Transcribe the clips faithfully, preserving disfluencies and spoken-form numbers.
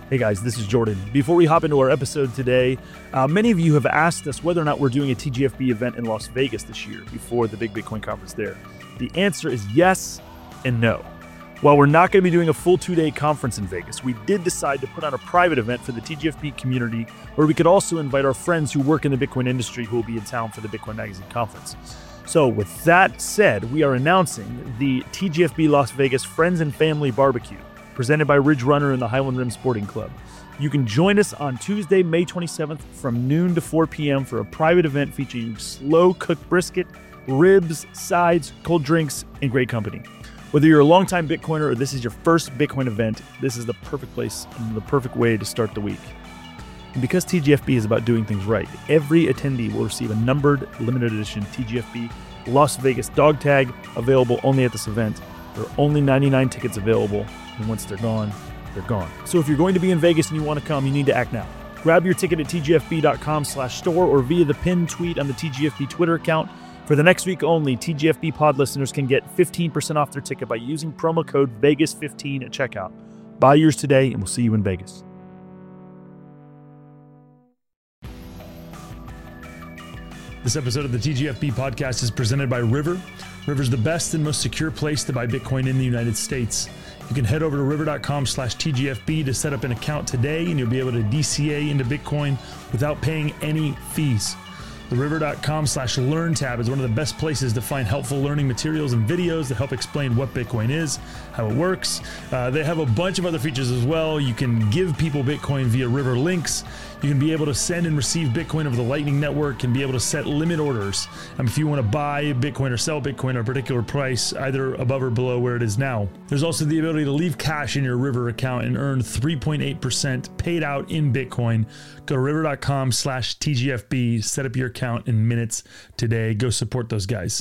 Hey guys, this is Jordan. Before we hop into our episode today, uh, many of you have asked us whether or not we're doing a T G F B event in Las Vegas this year before the big Bitcoin conference there. The answer is yes and no. While we're not going to be doing a full two-day conference in Vegas, we did decide to put on a private event for the T G F B community where we could also invite our friends who work in the Bitcoin industry who will be in town for the Bitcoin Magazine conference. So with that said, we are announcing the T G F B Las Vegas Friends and Family Barbecue, presented by Ridge Runner and the Highland Rim Sporting Club. You can join us on Tuesday, May twenty-seventh from noon to four p.m. for a private event featuring slow-cooked brisket, ribs, sides, cold drinks, and great company. Whether you're a longtime Bitcoiner or this is your first Bitcoin event, this is the perfect place and the perfect way to start the week. And because T G F B is about doing things right, every attendee will receive a numbered limited edition T G F B Las Vegas dog tag available only at this event. There are only ninety-nine tickets available, and once they're gone, they're gone. So if you're going to be in Vegas and you want to come, you need to act now. Grab your ticket at tgfb.com slash store or via the pinned tweet on the T G F B Twitter account. For the next week only, T G F B pod listeners can get fifteen percent off their ticket by using promo code Vegas fifteen at checkout. Buy yours today, and we'll see you in Vegas. This episode of the T G F B podcast is presented by River. River's the best and most secure place to buy Bitcoin in the United States. You can head over to river.com slash TGFB to set up an account today, and you'll be able to D C A into Bitcoin without paying any fees. The river.com slash learn tab is one of the best places to find helpful learning materials and videos that help explain what Bitcoin is, how it works. Uh, they have a bunch of other features as well. You can give people Bitcoin via River links. You can be able to send and receive Bitcoin over the Lightning Network and be able to set limit orders. Um, if you want to buy Bitcoin or sell Bitcoin at a particular price, either above or below where it is now. There's also the ability to leave cash in your River account and earn three point eight percent paid out in Bitcoin. Go to river.com slash TGFB, set up your account in minutes today. Go support those guys.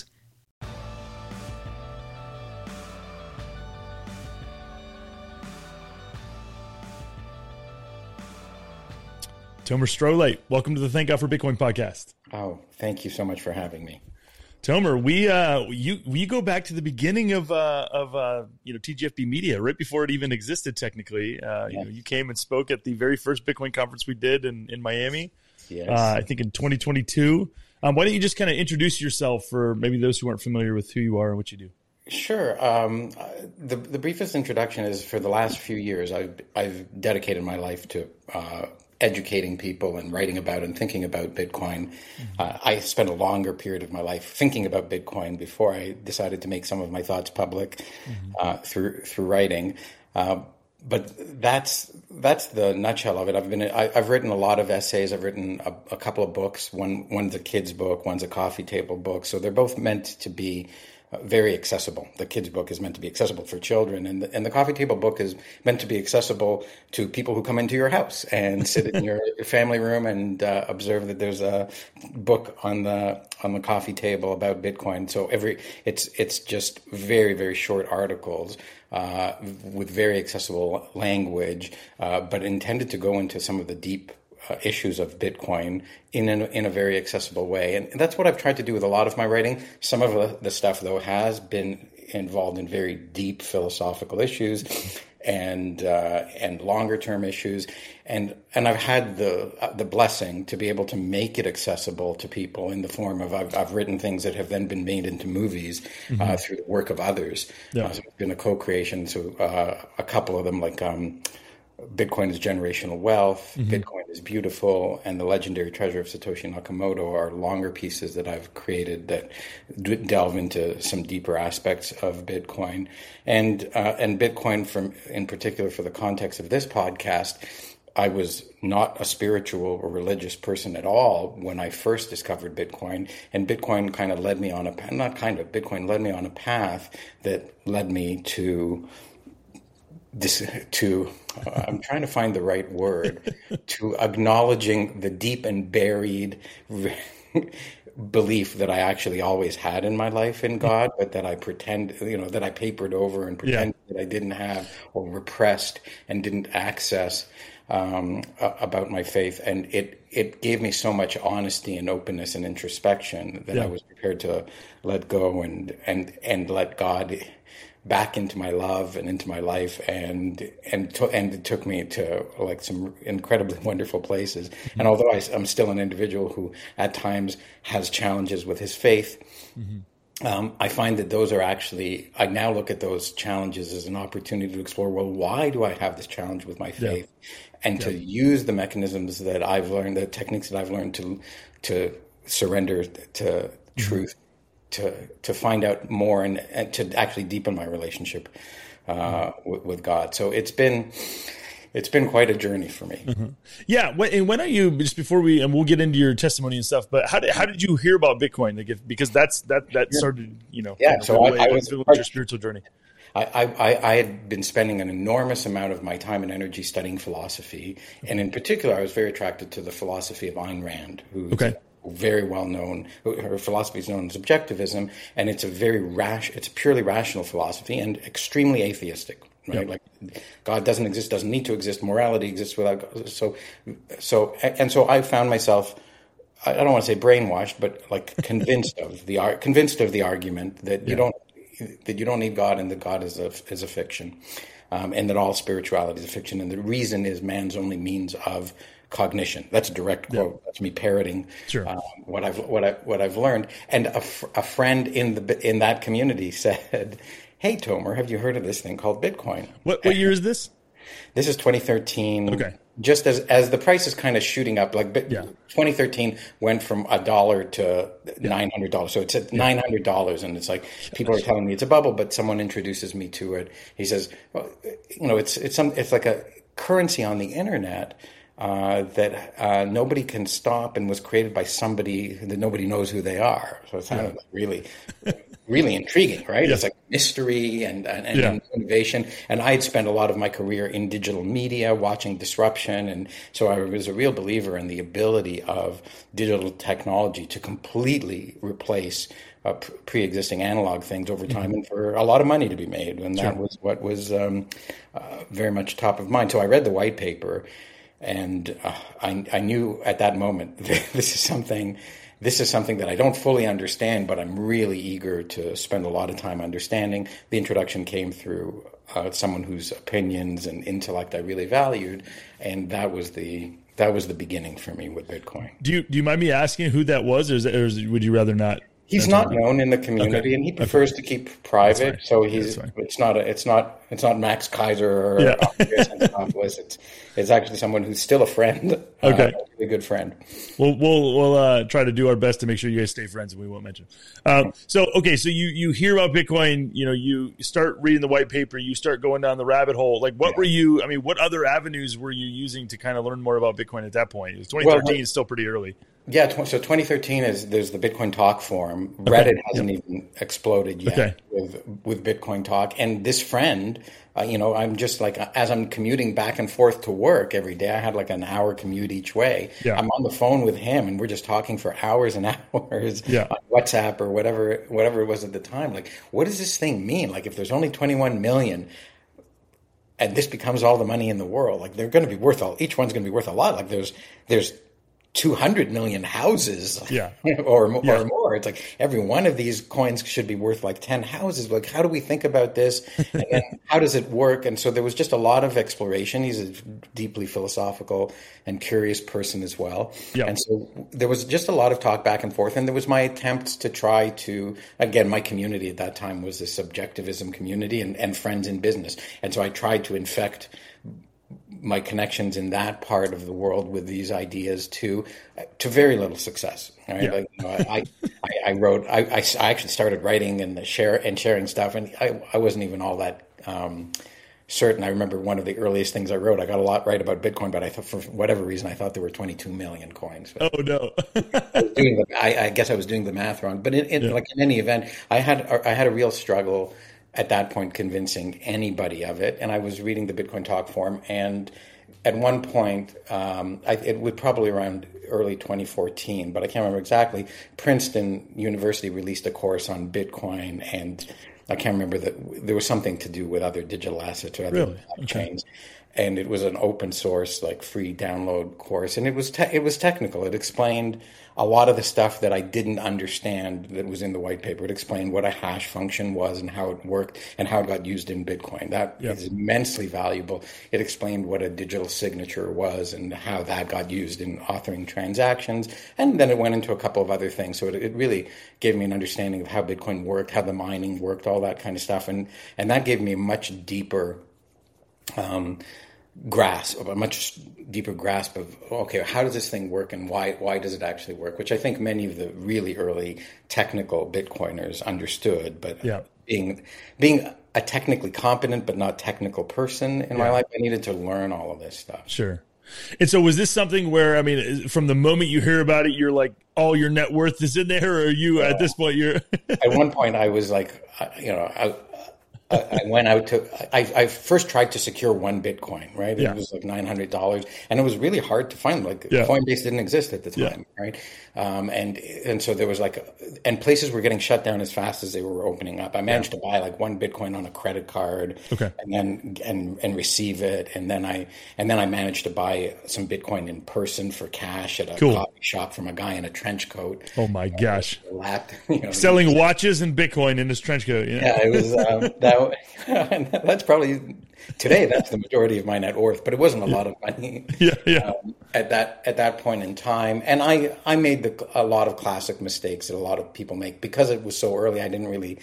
Tomer Strolate, welcome to the Thank God for Bitcoin podcast. Oh, thank you so much for having me. Tomer, we uh, you we go back to the beginning of uh, of uh, you know T G F B Media, right before it even existed technically. Uh, yes. You know, you came and spoke at the very first Bitcoin conference we did in in Miami. Yes, uh, I think in twenty twenty-two. Um, why don't you just kind of introduce yourself for maybe those who aren't familiar with who you are and what you do? Sure. Um, the the briefest introduction is for the last few years, I've I've dedicated my life to uh, educating people and writing about and thinking about Bitcoin. Mm-hmm. Uh, I spent a longer period of my life thinking about Bitcoin before I decided to make some of my thoughts public mm-hmm. uh, through through writing. Uh, but that's that's the nutshell of it. I've been I, I've written a lot of essays. I've written a, a couple of books. One one's a kid's book. One's a coffee table book. So they're both meant to be very accessible. The kids' book is meant to be accessible for children, and the, and the coffee table book is meant to be accessible to people who come into your house and sit in your family room and uh, observe that there's a book on the on the coffee table about Bitcoin. So every it's it's just very very short articles uh, with very accessible language, uh, but intended to go into some of the deep Uh, issues of Bitcoin in an, in a very accessible way. And that's what I've tried to do with a lot of my writing. Some of the, the stuff, though, has been involved in very deep philosophical issues and uh, and longer term issues. And and I've had the uh, the blessing to be able to make it accessible to people in the form of I've, I've written things that have then been made into movies mm-hmm. uh, through the work of others. Yeah. Uh, so it's been a co-creation. So uh, a couple of them like um, Bitcoin is Generational Wealth, mm-hmm. Bitcoin is Beautiful, and The Legendary Treasure of Satoshi Nakamoto are longer pieces that I've created that d- delve into some deeper aspects of Bitcoin. And uh, and Bitcoin, from in particular for the context of this podcast, I was not a spiritual or religious person at all when I first discovered Bitcoin. And Bitcoin kind of led me on a path, not kind of, Bitcoin led me on a path that led me to This, to uh, I'm trying to find the right word to acknowledging the deep and buried belief that I actually always had in my life in God, but that I pretend, you know, that I papered over and pretended yeah. that I didn't have or repressed and didn't access um, about my faith. And it, it gave me so much honesty and openness and introspection that yeah. I was prepared to let go and, and, and let God back into my love and into my life, and and to, and it took me to like some incredibly wonderful places. Mm-hmm. And although I, I'm still an individual who at times has challenges with his faith, mm-hmm. um, I find that those are actually, I now look at those challenges as an opportunity to explore, well, why do I have this challenge with my faith? Yeah. And yeah. to use the mechanisms that I've learned, the techniques that I've learned to to surrender to mm-hmm. truth, to to find out more and, and to actually deepen my relationship uh, mm-hmm. with, with God. So it's been it's been quite a journey for me. Mm-hmm. Yeah, and when are you? Just before we and we'll get into your testimony and stuff. But how did how did you hear about Bitcoin? Like, if, because that's that that started, you know. Yeah. So I, I was your spiritual journey. I, I, I had been spending an enormous amount of my time and energy studying philosophy, and in particular, I was very attracted to the philosophy of Ayn Rand, who's okay. very well known. Her philosophy is known as objectivism, and it's a very rash, it's a purely rational philosophy and extremely atheistic. Right, yep. Like God doesn't exist, doesn't need to exist. Morality exists without God. So, so, and so I found myself, I don't want to say brainwashed, but like convinced of the convinced of the argument that yeah. you don't. that you don't need God, and that God is a is a fiction, um, and that all spirituality is a fiction, and the reason is man's only means of cognition. That's a direct quote. Yeah. That's me parroting sure. um, what I've what I what I've learned. And a, f- a friend in the in that community said, "Hey, Tomer, have you heard of this thing called Bitcoin?" What what year is this? This is twenty thirteen. Okay. Just as as the price is kind of shooting up, like yeah. twenty thirteen went from a dollar to yeah. nine hundred dollars. So it's at yeah. nine hundred dollars, and it's like people are telling me it's a bubble, but someone introduces me to it. He says, well, you know, it's it's some it's like a currency on the internet uh, that uh, nobody can stop, and was created by somebody that nobody knows who they are. So it's kind yeah. of like really. Really intriguing, right? Yeah. It's like mystery and, and, and yeah. innovation. And I had spent a lot of my career in digital media, watching disruption. And so I was a real believer in the ability of digital technology to completely replace uh, pre-existing analog things over time, mm-hmm. and for a lot of money to be made. And that sure. was what was um, uh, very much top of mind. So I read the white paper, and uh, I, I knew at that moment that this is something... This is something that I don't fully understand, but I'm really eager to spend a lot of time understanding. The introduction came through uh, someone whose opinions and intellect I really valued, and that was the that was the beginning for me with Bitcoin. Do you do you mind me asking who that was, or, is it, or is, would you rather not? He's not known in the community, okay. and he prefers okay. to keep private. So he's it's not a, it's not it's not Max Kaiser or yeah. Andreas Antonopoulos. It's it's actually someone who's still a friend. Okay, uh, a good friend. We'll we'll we'll uh, try to do our best to make sure you guys stay friends, and we won't mention. Um, so okay, so you you hear about Bitcoin, you know, you start reading the white paper, you start going down the rabbit hole. Like, what yeah. were you? I mean, what other avenues were you using to kind of learn more about Bitcoin at that point? It was twenty thirteen, well, is still pretty early. Yeah, so twenty thirteen is there's the Bitcoin Talk forum. Reddit okay. hasn't yep. even exploded yet okay. with with Bitcoin Talk. And this friend, uh, you know, I'm just like, as I'm commuting back and forth to work every day, I had like an hour commute each way. Yeah. I'm on the phone with him, and we're just talking for hours and hours yeah. on WhatsApp or whatever whatever it was at the time. Like, what does this thing mean? Like, if there's only twenty-one million, and this becomes all the money in the world, like they're going to be worth all. Each one's going to be worth a lot. Like there's there's. two hundred million houses yeah. or, or yeah. more. It's like every one of these coins should be worth like ten houses. Like, how do we think about this? And then how does it work? And so there was just a lot of exploration. He's a deeply philosophical and curious person as well. Yeah. And so there was just a lot of talk back and forth. And there was my attempt to try to, again, my community at that time was this subjectivism community and, and friends in business. And so I tried to infect my connections in that part of the world with these ideas too, to very little success. Right? Yeah. Like, you know, I, I, I wrote, I, I, I actually started writing and share and sharing stuff, and I, I wasn't even all that um, certain. I remember one of the earliest things I wrote. I got a lot right about Bitcoin, but I thought, for whatever reason, I thought there were twenty-two million coins. But oh no! I, was doing the, I, I guess I was doing the math wrong. But in, in, yeah. like in any event, I had I had a real struggle at that point convincing anybody of it. And I was reading the Bitcoin Talk forum, and at one point, um, I, it was probably around early twenty fourteen, but I can't remember exactly, Princeton University released a course on Bitcoin, and I can't remember that there was something to do with other digital assets or other really? blockchains. Okay. and it was an open source, like free download course. And it was, te- it was technical. It explained a lot of the stuff that I didn't understand that was in the white paper. It explained what a hash function was and how it worked and how it got used in Bitcoin. That yep. is immensely valuable. It explained what a digital signature was and how that got used in authoring transactions. And then it went into a couple of other things. So it, it really gave me an understanding of how Bitcoin worked, how the mining worked, all that kind of stuff. And, and that gave me a much deeper um, grasp, a much deeper grasp of, okay, how does this thing work and why why does it actually work? Which I think many of the really early technical Bitcoiners understood, but yeah. being being a technically competent but not technical person in yeah. my life, I needed to learn all of this stuff. Sure. And so was this something where, I mean, from the moment you hear about it, you're like, all your net worth is in there, or are you uh, at this point, you're... At one point I was like, you know, I, I went out to, I, I first tried to secure one Bitcoin, right? It yeah. was like nine hundred dollars, and it was really hard to find. Like yeah. Coinbase didn't exist at the time, yeah. right? Um, and and so there was like, and places were getting shut down as fast as they were opening up. I managed yeah. to buy like one Bitcoin on a credit card, okay. and then and and receive it, and then I and then I managed to buy some Bitcoin in person for cash at a cool. coffee shop from a guy in a trench coat. Oh my gosh! Lapped, you know, selling watches and Bitcoin in his trench coat. Yeah, yeah it was um, that. That's probably today. That's the majority of my net worth, but it wasn't a lot of money. Yeah, yeah. Um, at that at that point in time, and I I made the, a lot of classic mistakes that a lot of people make because it was so early. I didn't really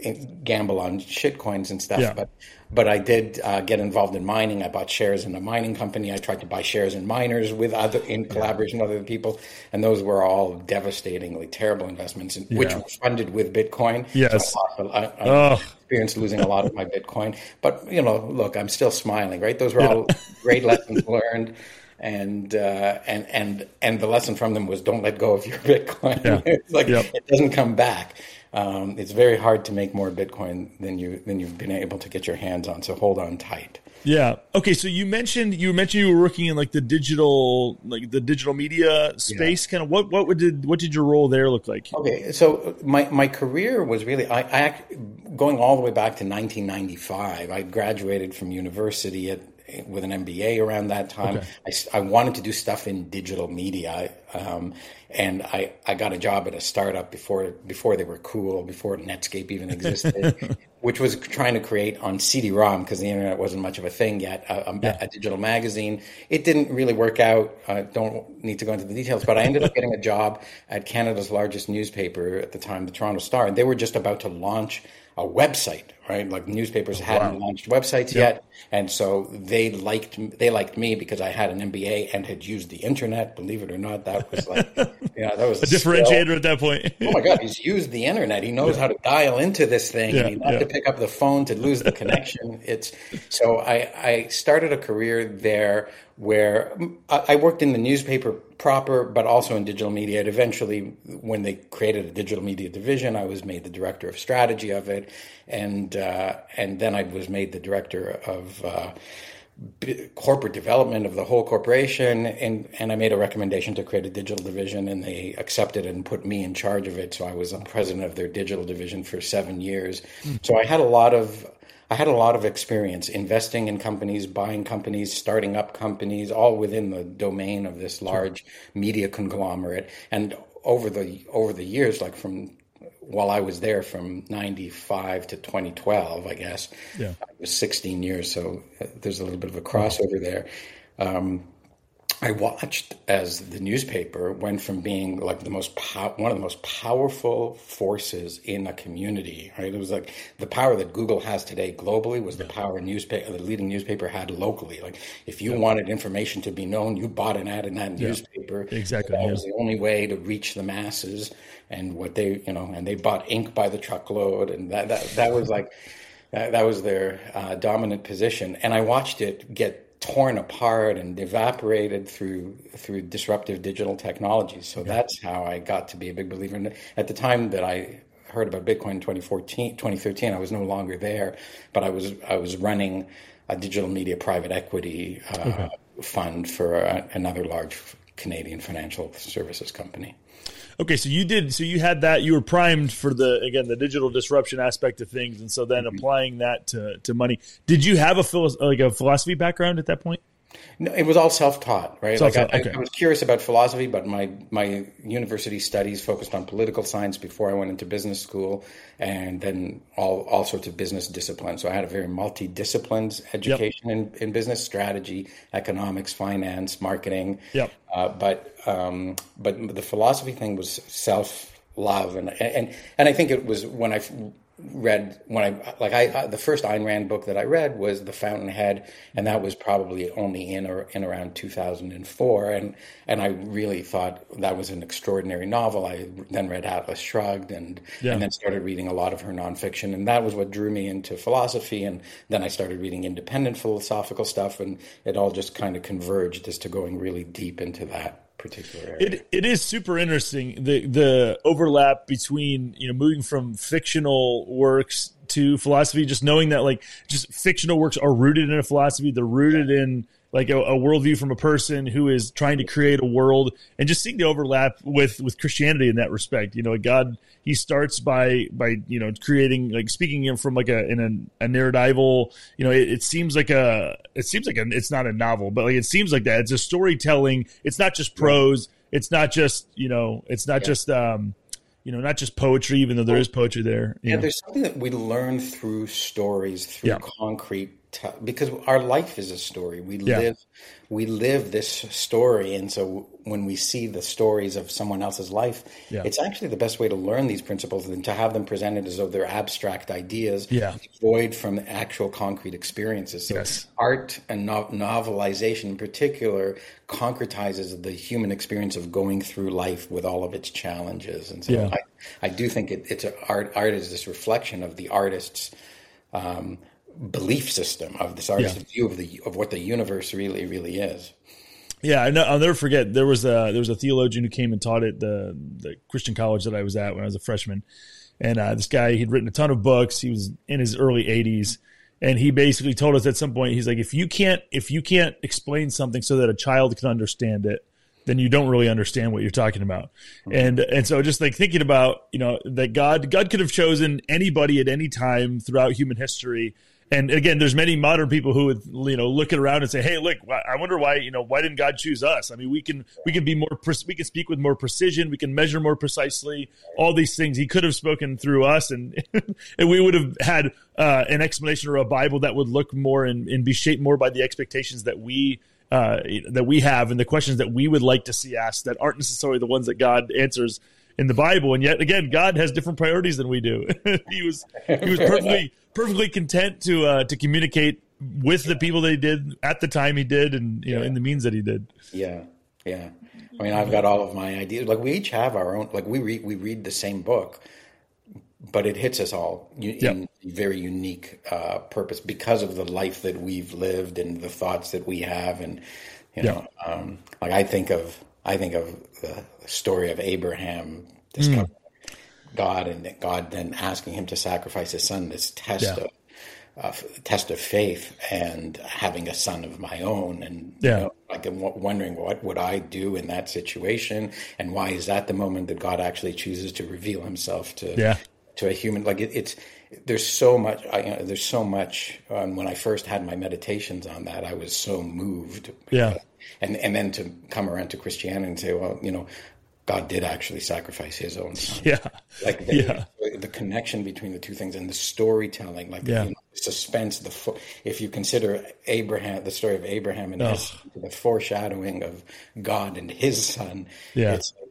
gamble on shit coins and stuff, yeah. but but I did uh, get involved in mining. I bought shares in a mining company. I tried to buy shares in miners with other in collaboration with other people, and those were all devastatingly terrible investments, yeah. which were funded with Bitcoin. Yes, so I, I, I oh. experienced losing a lot of my Bitcoin. But you know, look, I'm still smiling. Right, those were yeah. all great lessons learned. And uh, and and and the lesson from them was don't let go of your Bitcoin. Yeah. It's like yep. it doesn't come back. Um, it's very hard to make more Bitcoin than you than you've been able to get your hands on. So hold on tight. Yeah. Okay. So you mentioned you mentioned you were working in like the digital like the digital media space. Yeah. Kind of what what did what did your role there look like? Okay. So my my career was really I, I going all the way back to nineteen ninety-five. I graduated from university at. with an M B A around that time. Okay. I, I wanted to do stuff in digital media. Um, and I, I got a job at a startup before before they were cool, before Netscape even existed, which was trying to create on C D ROM, because the internet wasn't much of a thing yet, a, a, yeah. a digital magazine. It didn't really work out. I don't need to go into the details, but I ended up getting a job at Canada's largest newspaper at the time, the Toronto Star, and they were just about to launch a website, right? Like newspapers hadn't wow. launched websites yep. yet, and so they liked they liked me because I had an M B A and had used the internet. Believe it or not, that was like, you know, that was a differentiator skill. At that point. Oh my God, he's used the internet. He knows yeah. how to dial into this thing. Yeah, and he knows yeah. to pick up the phone to lose the connection. It's so I I started a career there where I worked in the newspaper proper, but also in digital media. And eventually, when they created a digital media division, I was made the director of strategy of it, and uh, and then I was made the director of uh, b- corporate development of the whole corporation. And and I made a recommendation to create a digital division, and they accepted it and put me in charge of it. So I was the president of their digital division for seven years. Mm. So I had a lot of. I had a lot of experience investing in companies, buying companies, starting up companies, all within the domain of this large sure. media conglomerate. And over the over the years, like from while I was there from ninety-five to twenty twelve, I guess, yeah. it was sixteen years. So there's a little bit of a crossover there. Um, I watched as the newspaper went from being like the most pow- one of the most powerful forces in a community. Right, it was like the power that Google has today globally was the power newspaper, the leading newspaper had locally. Like if you yeah. wanted information to be known, you bought an ad in that yeah. newspaper. Exactly, that yeah. was the only way to reach the masses. And what they, you know, and they bought ink by the truckload, and that that that was like that, that was their uh, dominant position. And I watched it get torn apart and evaporated through through disruptive digital technologies. So yeah. that's how I got to be a big believer in it. At the time that I heard about Bitcoin in twenty fourteen, twenty thirteen, I was no longer there, but I was I was running a digital media private equity uh, okay. fund for a, another large Canadian financial services company. Okay, so you did. So you had that. You were primed for the again the digital disruption aspect of things, and so then mm-hmm. applying that to, to money. Did you have a philo- like a philosophy background at that point? No, it was all self-taught, right? Self-taught, like I, okay. I, I was curious about philosophy, but my my university studies focused on political science before I went into business school, and then all all sorts of business disciplines. So I had a very multidisciplined education yep. in, in business strategy, economics, finance, marketing. Yep. Uh, but um, but the philosophy thing was self-love, and and and I think it was when I read when I like I the first Ayn Rand book that I read was The Fountainhead, and that was probably only in or in around two thousand four, and and I really thought that was an extraordinary novel. I then read Atlas Shrugged, and yeah. and then started reading a lot of her nonfiction, and that was what drew me into philosophy. And then I started reading independent philosophical stuff, and it all just kind of converged as to going really deep into that particular area. It it is super interesting, the the overlap between, you know, moving from fictional works to philosophy, just knowing that like just fictional works are rooted in a philosophy, they're rooted in like a, a worldview from a person who is trying to create a world, and just seeing the overlap with, with Christianity in that respect. You know, God, he starts by, by, you know, creating, like speaking from like a, in a, a narratival, you know, it, it seems like a, it seems like a, it's not a novel, but like, it seems like that. It's a storytelling. It's not just prose. It's not just, you know, it's not yeah. just, um, you know, not just poetry, even though there is poetry there. Yeah, know. There's something that we learn through stories, through yeah. concrete, t- because our life is a story. We yeah. live, we live this story, and so when we see the stories of someone else's life, yeah. it's actually the best way to learn these principles than to have them presented as though they're abstract ideas, yeah. void from actual concrete experiences. So yes. art and no- novelization in particular concretizes the human experience of going through life with all of its challenges. And so yeah. I, I do think it, it's a, art, art is this reflection of the artist's um, belief system, of this artist's yeah. view of the of what the universe really, really is. Yeah, I know, I'll never forget. There was a there was a theologian who came and taught at the the Christian college that I was at when I was a freshman, and uh, this guy, he'd written a ton of books. He was in his early eighties, and he basically told us at some point, he's like, if you can't if you can't explain something so that a child can understand it, then you don't really understand what you're talking about. Mm-hmm. And and so just like thinking about, you know, that God God could have chosen anybody at any time throughout human history. And again, there's many modern people who would, you know, look it around and say, "Hey, look, I wonder why, you know, why didn't God choose us?" I mean, we can we can be more we can speak with more precision, we can measure more precisely. All these things He could have spoken through us, and and we would have had uh, an explanation or a Bible that would look more and, and be shaped more by the expectations that we uh, that we have and the questions that we would like to see asked that aren't necessarily the ones that God answers in the Bible. And yet again, God has different priorities than we do. he was he was perfectly perfectly content to uh, to communicate with the people that He did at the time He did, and you know, in the means that He did. Yeah, yeah. I mean, I've got all of my ideas. Like we each have our own. Like we read we read the same book, but it hits us all in yep. very unique uh, purpose because of the life that we've lived and the thoughts that we have. And you know, yep. um, like I think of I think of the story of Abraham discovering mm. God, and God then asking him to sacrifice his son. This test yeah. of uh, test of faith, and having a son of my own, and yeah. you know, like I'm wondering what would I do in that situation, and why is that the moment that God actually chooses to reveal Himself to yeah. to a human? Like it, it's there's so much. I, you know, there's so much. Um, when I first had my meditations on that, I was so moved. Yeah, uh, and and then to come around to Christianity and say, well, you know, God did actually sacrifice His own son. Yeah, like the, yeah. the connection between the two things and the storytelling, like yeah. the, you know, the suspense. The fo- if you consider Abraham, the story of Abraham and oh. his, the foreshadowing of God and His son. Yeah. It's like,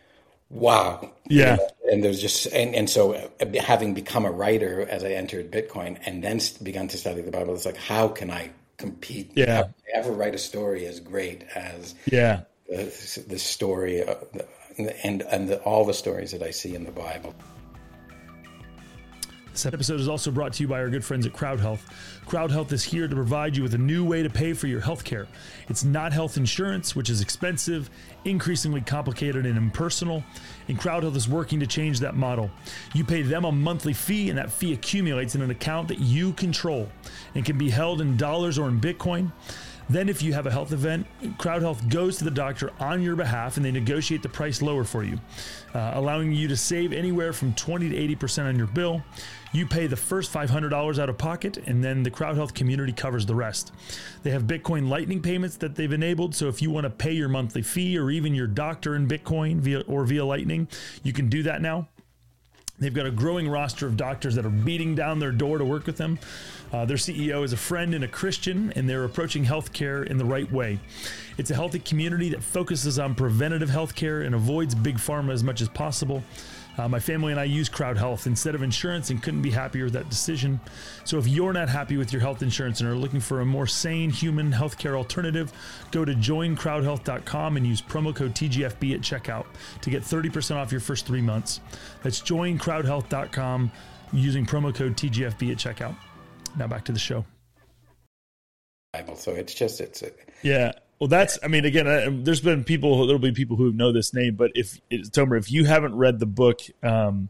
wow. Yeah. You know, and there's just and and so uh, having become a writer as I entered Bitcoin and then begun to study the Bible, it's like, how can I compete? Yeah. How can I ever write a story as great as yeah. the, the story of the, and and the, all the stories that I see in the Bible. This episode is also brought to you by our good friends at CrowdHealth. CrowdHealth is here to provide you with a new way to pay for your health care. It's not health insurance, which is expensive, increasingly complicated, and impersonal. And CrowdHealth is working to change that model. You pay them a monthly fee, and that fee accumulates in an account that you control and can be held in dollars or in Bitcoin. Then if you have a health event, CrowdHealth goes to the doctor on your behalf and they negotiate the price lower for you, uh, allowing you to save anywhere from twenty to eighty percent on your bill. You pay the first five hundred dollars out of pocket, and then the CrowdHealth community covers the rest. They have Bitcoin Lightning payments that they've enabled, so if you want to pay your monthly fee or even your doctor in Bitcoin via or via Lightning, you can do that now. They've got a growing roster of doctors that are beating down their door to work with them. Uh, their C E O is a friend and a Christian, and they're approaching healthcare in the right way. It's a healthy community that focuses on preventative healthcare and avoids big pharma as much as possible. Uh, my family and I use CrowdHealth instead of insurance and couldn't be happier with that decision. So if you're not happy with your health insurance and are looking for a more sane human healthcare alternative, go to join crowd health dot com and use promo code T G F B at checkout to get thirty percent off your first three months. That's join crowd health dot com using promo code T G F B at checkout. Now back to the show. So it's just, it's a, yeah. Well, that's, I mean, again, uh, there's been people, there'll be people who know this name, but if, Tomer, if you haven't read the book, um,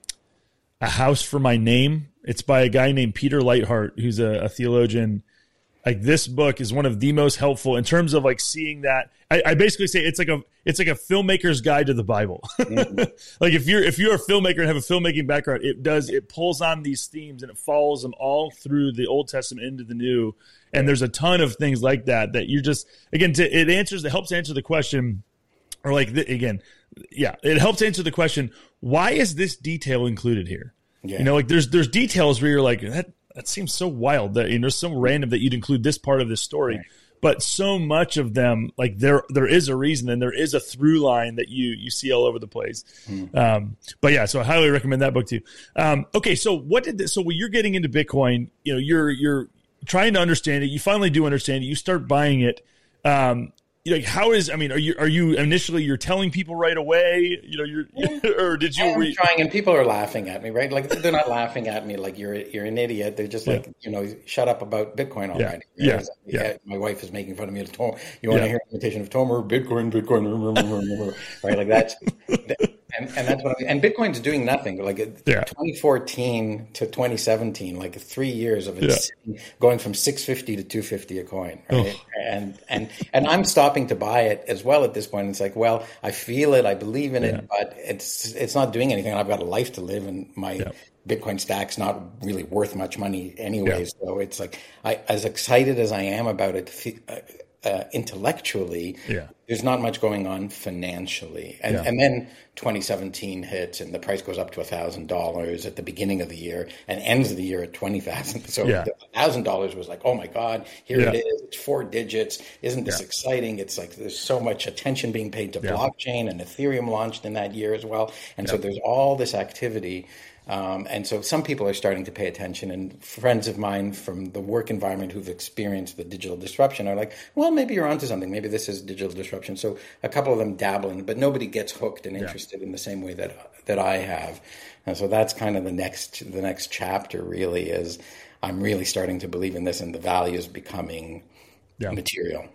A House for My Name, it's by a guy named Peter Leithart, who's a, a theologian. Like, this book is one of the most helpful in terms of like seeing that. I, I basically say it's like a, it's like a filmmaker's guide to the Bible. Mm-hmm. Like if you're, if you're a filmmaker and have a filmmaking background, it does, it pulls on these themes and it follows them all through the Old Testament into the New. And there's a ton of things like that, that you're just, again, to, it answers, it helps answer the question, or like, the, again, yeah, it helps answer the question, why is this detail included here? Yeah. You know, like there's, there's details where you're like, that, that seems so wild that, you know, so random that you'd include this part of this story. Right. But so much of them, like there, there is a reason and there is a through line that you, you see all over the place. Mm. Um, but yeah, so I highly recommend that book too. Um, okay. So what did this, so when you're getting into Bitcoin, you know, you're, you're trying to understand it. You finally do understand it. You start buying it. Um, Like, how is, I mean, are you, are you initially, you're telling people right away, you know, you're, yeah. or did you? I'm re- trying, and people are laughing at me, right? Like, they're not laughing at me like you're, you're an idiot. They're just like, yeah. you know, shut up about Bitcoin already. Yeah. Right? Yeah. yeah. My wife is making fun of me. You want yeah. to hear an imitation of Tomer? Bitcoin, Bitcoin, right? Like that's, and, and that's what I mean. And Bitcoin's doing nothing. Like yeah. twenty fourteen to twenty seventeen, like three years of it yeah. going from six fifty to two fifty a coin, right? Oh. And, and, and I'm stopping to buy it as well at this point. It's like, well, I feel it, I believe in it, yeah. but it's, it's not doing anything. I've got a life to live, and my yeah. Bitcoin stack's not really worth much money anyway. Yeah. So it's like, I, as excited as I am about it, uh, Uh, intellectually, yeah. there's not much going on financially. And, yeah. and then twenty seventeen hits and the price goes up to one thousand dollars at the beginning of the year and ends the year at twenty thousand dollars. So yeah. one thousand dollars was like, oh my God, here yeah. it is. It's four digits. Isn't this yeah. exciting? It's like there's so much attention being paid to yeah. blockchain, and Ethereum launched in that year as well. And yeah. so there's all this activity. Um, and so some people are starting to pay attention, and friends of mine from the work environment who've experienced the digital disruption are like, well, maybe you're onto something. Maybe this is digital disruption. So a couple of them dabble in it, but nobody gets hooked and interested yeah. in the same way that that I have. And so that's kind of the next the next chapter really is I'm really starting to believe in this, and the value is becoming yeah. material.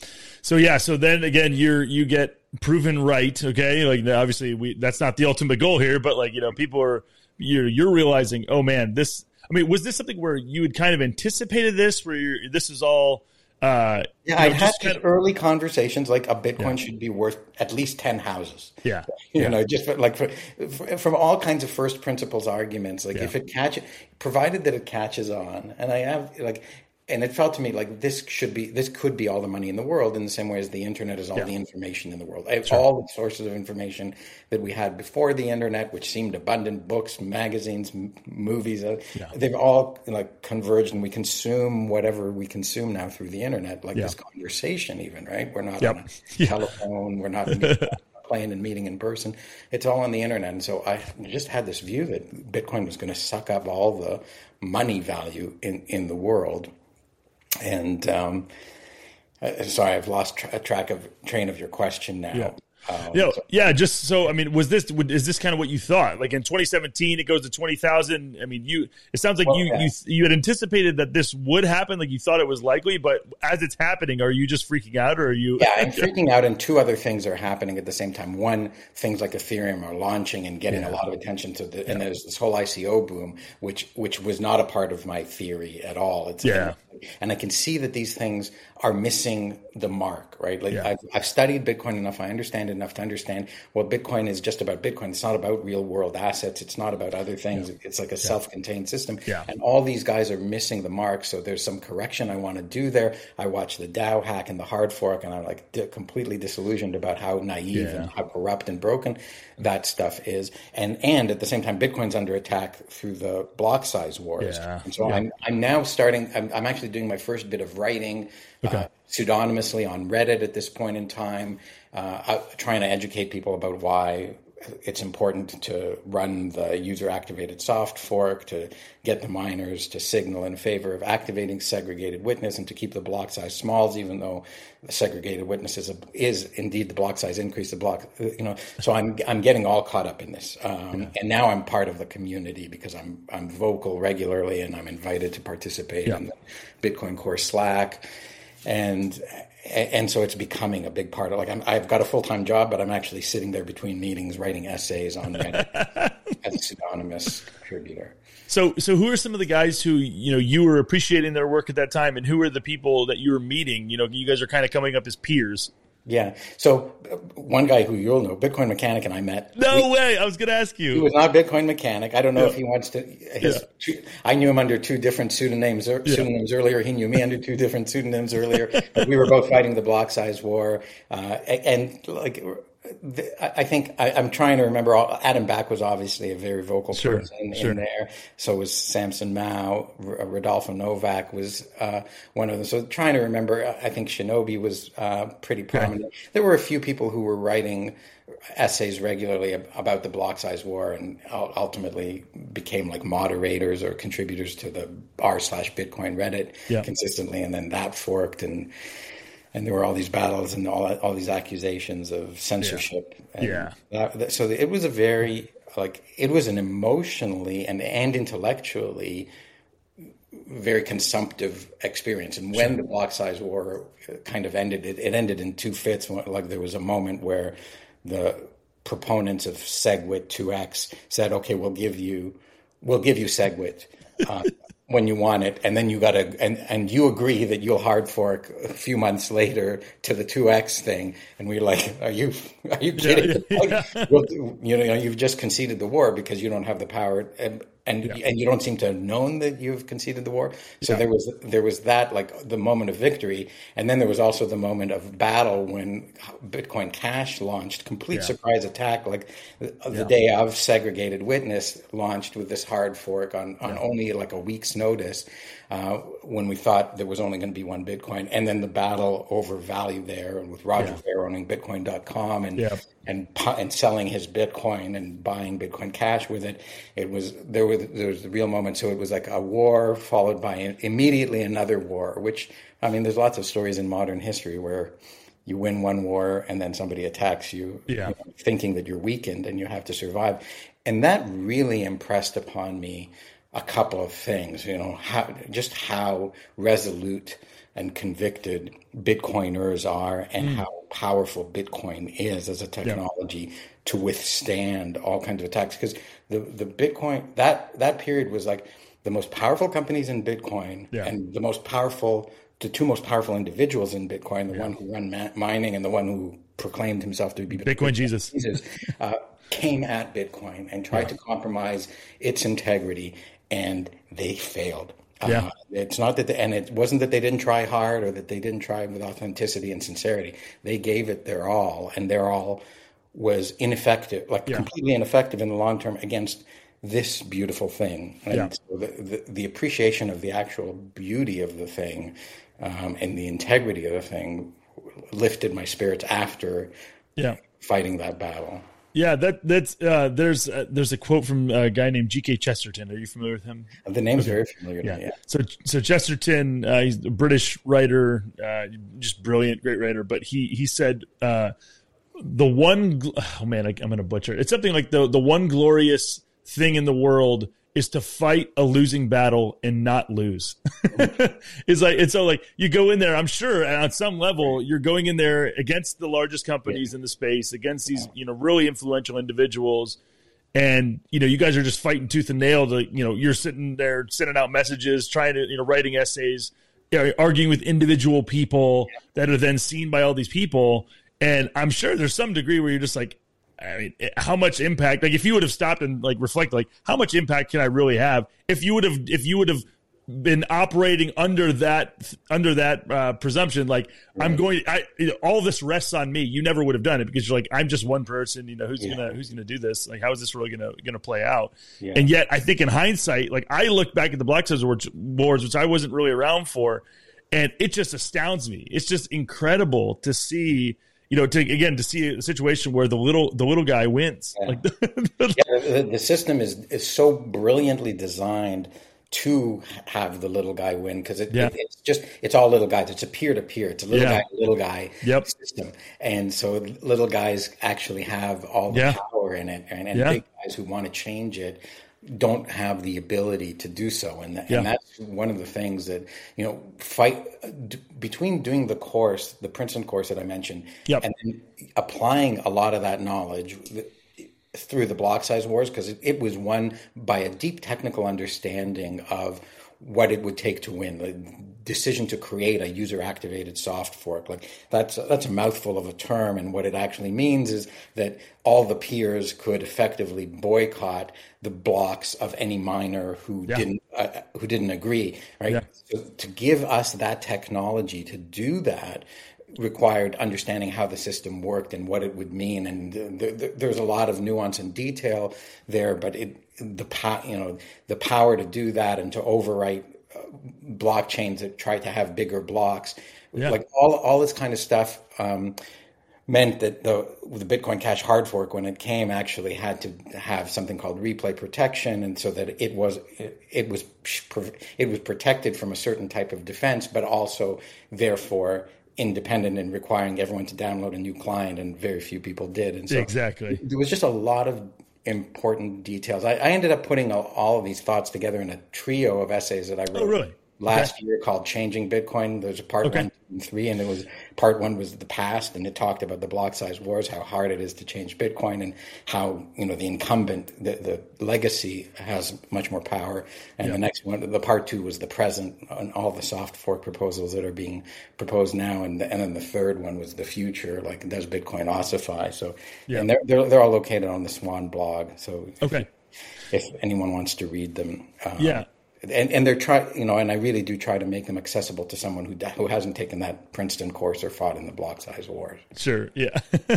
So yeah, so then again, you're you get proven right. Okay, like obviously we that's not the ultimate goal here, but like you know people are. You're you're realizing, oh man, this. I mean, was this something where you had kind of anticipated this, where you're, this is all? Uh, yeah, I had kind of, early conversations like a Bitcoin yeah. should be worth at least ten houses. Yeah, you yeah. know, just for, like for, for, from all kinds of first principles arguments. Like yeah. if it catches, provided that it catches on, and I have like. And it felt to me like this should be, this could be all the money in the world, in the same way as the internet is all yeah. the information in the world. Sure. All the sources of information that we had before the internet, which seemed abundant, books, magazines, m- movies, uh, yeah. they've all like converged, and we consume whatever we consume now through the internet, like yeah. this conversation even, right? We're not yep. on a yeah. telephone, we're not playing and meeting in person. It's all on the internet. And so I just had this view that Bitcoin was going to suck up all the money value in, in the world. And um, sorry, I've lost tra- track of train of your question now. Yeah. Um, you know, so, yeah, just so, I mean, was this, is this kind of what you thought? Like in twenty seventeen, it goes to twenty thousand. I mean, you, it sounds like well, you, yeah. you, you had anticipated that this would happen. Like you thought it was likely, but as it's happening, are you just freaking out or are you? Yeah, I'm freaking out. And two other things are happening at the same time. One, things like Ethereum are launching and getting Yeah. a lot of attention to the, Yeah. and there's this whole I C O boom, which, which was not a part of my theory at all. It's Yeah. And I can see that these things are missing the mark, right? Like Yeah. I've, I've studied Bitcoin enough. I understand it enough to understand, well, Bitcoin is just about Bitcoin. It's not about real world assets. It's not about other things. Yeah. It's like a yeah. self-contained system. Yeah. And all these guys are missing the mark. So there's some correction I want to do there. I watch the DAO hack and the hard fork, and I'm like di- completely disillusioned about how naive Yeah. and how corrupt and broken that stuff is. And and at the same time, Bitcoin's under attack through the block size wars. Yeah. And so Yeah. I'm I'm now starting. I'm, I'm actually doing my first bit of writing okay. uh, pseudonymously on Reddit at this point in time, uh, trying to educate people about why it's important to run the user-activated soft fork, to get the miners to signal in favor of activating segregated witness, and to keep the block size small, even though the segregated witness is, a, is indeed the block size increase. The block, you know. So I'm I'm getting all caught up in this, um, yeah. and now I'm part of the community because I'm I'm vocal regularly, and I'm invited to participate yeah. in the Bitcoin Core Slack, and. And so it's becoming a big part of, like, I'm, I've got a full-time job, but I'm actually sitting there between meetings writing essays on Reddit as a pseudonymous contributor. So, so who are some of the guys who, you know, you were appreciating their work at that time, and who are the people that you were meeting? You know, you guys are kind of coming up as peers. Yeah. So uh, one guy who you'll know, Bitcoin Mechanic, and I met. No we, way. I was going to ask you. He was not Bitcoin Mechanic. I don't know yeah. if he wants to. His, yeah. two, I knew him under two different pseudonyms, er, yeah. pseudonyms earlier. He knew me under two different pseudonyms earlier. But we were both fighting the block size war. Uh, and, and like, I think I, I'm trying to remember. All, Adam Back was obviously a very vocal sure, person sure. in there. So was Samson Mao. R- Rodolfo Novak was uh, one of them. So trying to remember. I think Shinobi was uh, pretty prominent. Okay. There were a few people who were writing essays regularly about the block size war, and ultimately became like moderators or contributors to the r slash Bitcoin Reddit yeah. consistently, and then that forked and. And there were all these battles and all all these accusations of censorship. Yeah. And yeah. That, that, so it was a very, like, it was an emotionally and, and intellectually very consumptive experience. And when sure. the block size war kind of ended, it, it ended in two fits. Like, there was a moment where the proponents of SegWit two X said, okay, we'll give you, we'll give you SegWit. Uh, when you want it, and then you got to, and, and you agree that you'll hard fork a few months later to the two X thing, and we're like, are you, are you kidding? Yeah, yeah, yeah. Well, you know, you've just conceded the war because you don't have the power, and and, yeah. and you don't seem to have known that you've conceded the war. So yeah. there was there was that, like, the moment of victory, and then there was also the moment of battle when Bitcoin Cash launched, complete yeah. surprise attack, like the, the yeah. day of segregated witness launched with this hard fork on, on yeah. only like a week's notice, uh, when we thought there was only going to be one Bitcoin, and then the battle over value there, and with Roger Ver yeah. owning Bitcoin dot com and yeah. and and selling his Bitcoin and buying Bitcoin Cash with it. It was there was there was the real moment. So it was like a war followed by immediately another war. Which, I mean, there's lots of stories in modern history where you win one war and then somebody attacks you, yeah. you know, thinking that you're weakened and you have to survive. And that really impressed upon me a couple of things. You know, how just how resolute and convicted Bitcoiners are, and mm. how powerful Bitcoin is as a technology yeah. to withstand all kinds of attacks. Because the, the Bitcoin, that, that period was like the most powerful companies in Bitcoin yeah. and the most powerful, the two most powerful individuals in Bitcoin, the yeah. one who run ma- mining and the one who proclaimed himself to be Bitcoin, Bitcoin Jesus, Jesus uh, came at Bitcoin and tried yeah. to compromise its integrity, and they failed. Yeah. Uh, it's not that, the, and it wasn't that they didn't try hard or that they didn't try with authenticity and sincerity. They gave it their all, and their all was ineffective, like yeah. completely ineffective in the long term against this beautiful thing. And yeah. so the, the, the appreciation of the actual beauty of the thing, um, and the integrity of the thing lifted my spirits after yeah. fighting that battle. Yeah, that that's uh, there's uh, there's a quote from a guy named G K Chesterton. Are you familiar with him? The name's okay. very familiar. Yeah. To me, yeah. So so Chesterton, uh, he's a British writer, uh, just brilliant, great writer. But he he said uh, the one, oh man, I, I'm going to butcher it. It's something like the, the one glorious thing in the world is to fight a losing battle and not lose. It's like, it's so like you go in there, I'm sure on some level you're going in there against the largest companies yeah. in the space, against these, you know, really influential individuals. And, you know, you guys are just fighting tooth and nail to, you know, you're sitting there sending out messages, trying to, you know, writing essays, you know, arguing with individual people yeah. that are then seen by all these people. And I'm sure there's some degree where you're just like, I mean, how much impact, like if you would have stopped and like reflect, like how much impact can I really have if you would have, if you would have been operating under that, under that uh, presumption, like right. I'm going, I, you know, all this rests on me. You never would have done it because you're like, I'm just one person, you know, who's yeah. going to, who's going to do this? Like, how is this really going to, going to play out? Yeah. And yet I think in hindsight, like I look back at the Block Size Wars, which I wasn't really around for, and it just astounds me. It's just incredible to see, you know, to, again, to see a situation where the little the little guy wins. Yeah. Like yeah, the, the system is is so brilliantly designed to have the little guy win because it, yeah. it, it's just it's all little guys. It's a peer to peer. It's a little yeah. guy little guy yep. system, and so little guys actually have all the yeah. power in it, and, and yeah. big guys who want to change it don't have the ability to do so. And, th- yeah. and that's one of the things that, you know, fight d- between doing the course, the Princeton course that I mentioned, yep. and then applying a lot of that knowledge through the Block Size Wars, because it, it was won by a deep technical understanding of what it would take to win. The decision to create a user-activated soft fork, like that's that's a mouthful of a term, and what it actually means is that all the peers could effectively boycott the blocks of any miner who yeah. didn't uh, who didn't agree. Right? Yeah. So to give us that technology to do that required understanding how the system worked and what it would mean, and the, the, there's a lot of nuance and detail there, but it the you know the power to do that and to overwrite uh, blockchains that try to have bigger blocks, yeah. like all all this kind of stuff um, meant that the the Bitcoin Cash hard fork, when it came, actually had to have something called replay protection, and so that it was it, it was it was protected from a certain type of defense, but also therefore independent and requiring everyone to download a new client, and very few people did. And so exactly, there was just a lot of important details. I, I ended up putting all, all of these thoughts together in a trio of essays that I wrote oh, really? last okay. year called Changing Bitcoin. There's a part okay. one, two, and three, and it was part one was the past, and it talked about the block size wars, how hard it is to change Bitcoin, and how, you know, the incumbent, the, the legacy has much more power. And yeah. the next one, the part two, was the present, and all the soft fork proposals that are being proposed now. And the, and then the third one was the future, like does Bitcoin ossify? So, yeah. and they're, they're they're all located on the Swan blog. So, okay, if, if anyone wants to read them, um, yeah. And and they're try you know, and I really do try to make them accessible to someone who who hasn't taken that Princeton course or fought in the block size wars. Sure, yeah.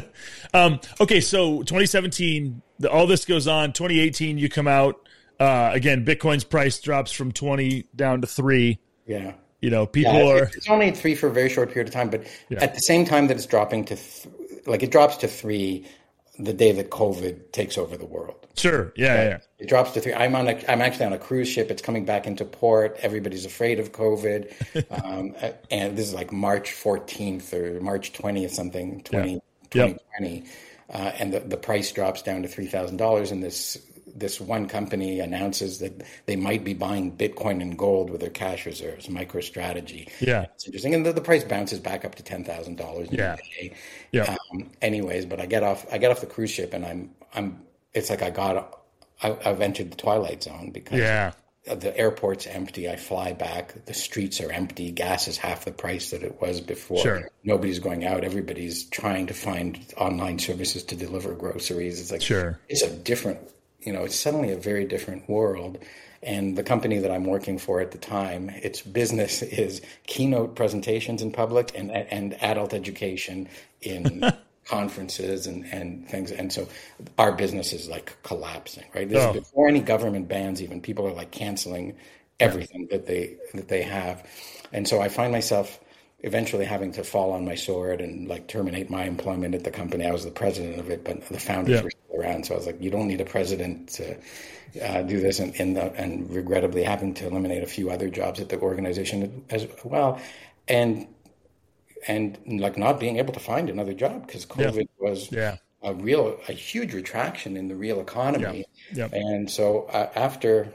um, okay, so twenty seventeen, the, all this goes on. twenty eighteen, you come out uh, again. Bitcoin's price drops from twenty down to three. Yeah, you know, people yeah, are. It's only three for a very short period of time, but yeah. at the same time that it's dropping to, th- like it drops to three, the day that COVID takes over the world. Sure. Yeah, right? yeah. It drops to three. I'm on a. I'm actually on a cruise ship. It's coming back into port. Everybody's afraid of COVID, um, and this is like March fourteenth or March twentieth, something twenty twenty twenty, uh, and the, the price drops down to three thousand dollars. And this this one company announces that they might be buying Bitcoin and gold with their cash reserves. MicroStrategy. Yeah, it's interesting. And the, the price bounces back up to ten thousand dollars. Yeah. Yeah. Um, anyways, but I get off. I get off the cruise ship, and I'm. I'm. It's like I got. I, I've entered the twilight zone because yeah. the airport's empty. I fly back. The streets are empty. Gas is half the price that it was before. Sure. Nobody's going out. Everybody's trying to find online services to deliver groceries. It's like sure. It's a different. You know, it's suddenly a very different world. And the company that I'm working for at the time, its business is keynote presentations in public and and adult education in conferences and, and things. And so our business is like collapsing, right? This oh. is before any government bans even. People are like canceling everything that they that they have. And so I find myself eventually having to fall on my sword and like terminate my employment at the company. I was the president of it, but the founders yeah. were still around. So I was like, you don't need a president to uh, do this. And, and, the, and regrettably having to eliminate a few other jobs at the organization as well. And and like not being able to find another job because COVID Yeah. was Yeah. a real, a huge retraction in the real economy. Yeah. Yeah. And so uh, after,